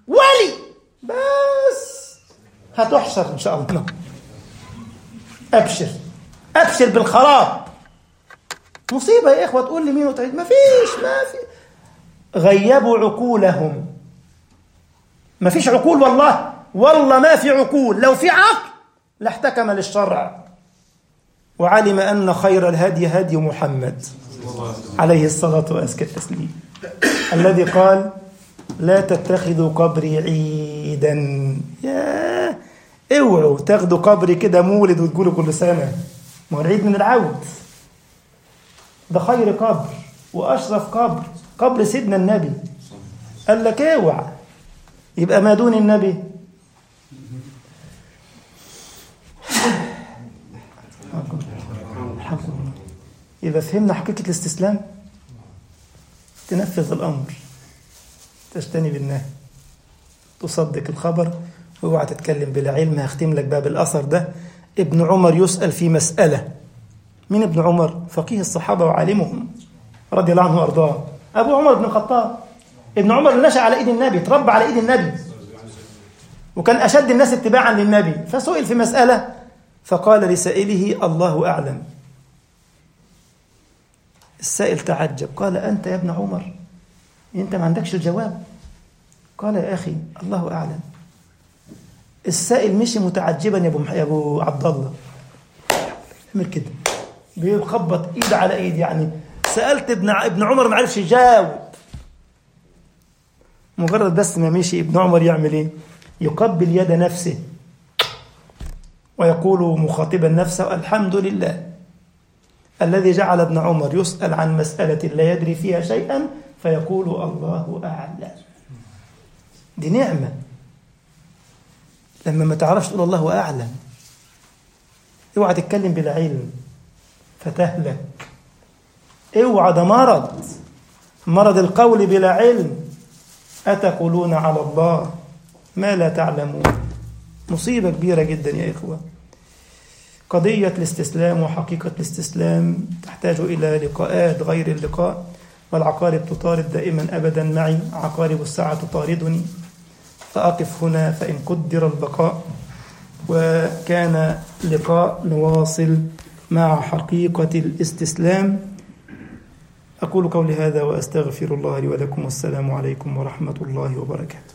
ولي بس هتحشر إن شاء الله. أبشر بالخراب. مصيبة يا إخوة، تقول لي مين وتعيد؟ ما في غيبوا عقولهم. ما فيش عقول، والله ما في عقول. لو في عقل لاحتكم للشرع وعلم أن خير الهدي هدي محمد عليه الصلاة وأزكى التسليم، الذي قال لا تتخذوا قبري عيدا. يا اوعوا تاخدوا قبري كده مولد وتقولوا كل سنة. ما هو العيد من العود. ده خير قبر وأشرف قبر سيدنا النبي. قال لك اوعى يبقى ما دون النبي. إذا فهمنا حقيقة الاستسلام تنفذ الأمر، تجتنب النهي، تصدق الخبر، واوعى تتكلم بلا علم. هختم لك باب الأثر ده. ابن عمر يسأل في مسألة. من ابن عمر؟ فقيه الصحابة وعالمهم رضي الله عنه وأرضاه، أبو عمر بن الخطاب. ابن عمر نشأ على إيد النبي، تربى على إيد النبي، وكان أشد الناس اتباعا للنبي. فسئل في مسألة فقال لسائله الله أعلم. السائل تعجب، قال أنت يا ابن عمر أنت ما عندكش الجواب؟ قال يا أخي الله أعلم. السائل مشي متعجبا يا أبو عبد الله، عمل كده بيخبط إيد على إيد، يعني سألت ابن عمر ما عرفش يجاوب. مجرد بس ما مشي ابن عمر يعمل إيه؟ يقبل يد نفسه ويقول مخاطبا نفسه الحمد لله الذي جعل ابن عمر يسأل عن مسألة لا يدري فيها شيئا فيقول الله أعلم. دي نعمة. لما ما تعرفش تقول الله أعلم. اوعى تتكلم بلا علم فتهلك. اوعى، ده مرض القول بلا علم. أتقولون على الله ما لا تعلمون. مصيبة كبيرة جدا يا إخوة. قضية الاستسلام وحقيقة الاستسلام تحتاج إلى لقاءات غير اللقاء، والعقارب تطارد دائما أبدا معي، عقارب الساعة تطاردني، فأقف هنا فإن قدر البقاء. وكان لقاء نواصل مع حقيقة الاستسلام. أقول قولي هذا وأستغفر الله لي ولكم، والسلام عليكم ورحمة الله وبركاته.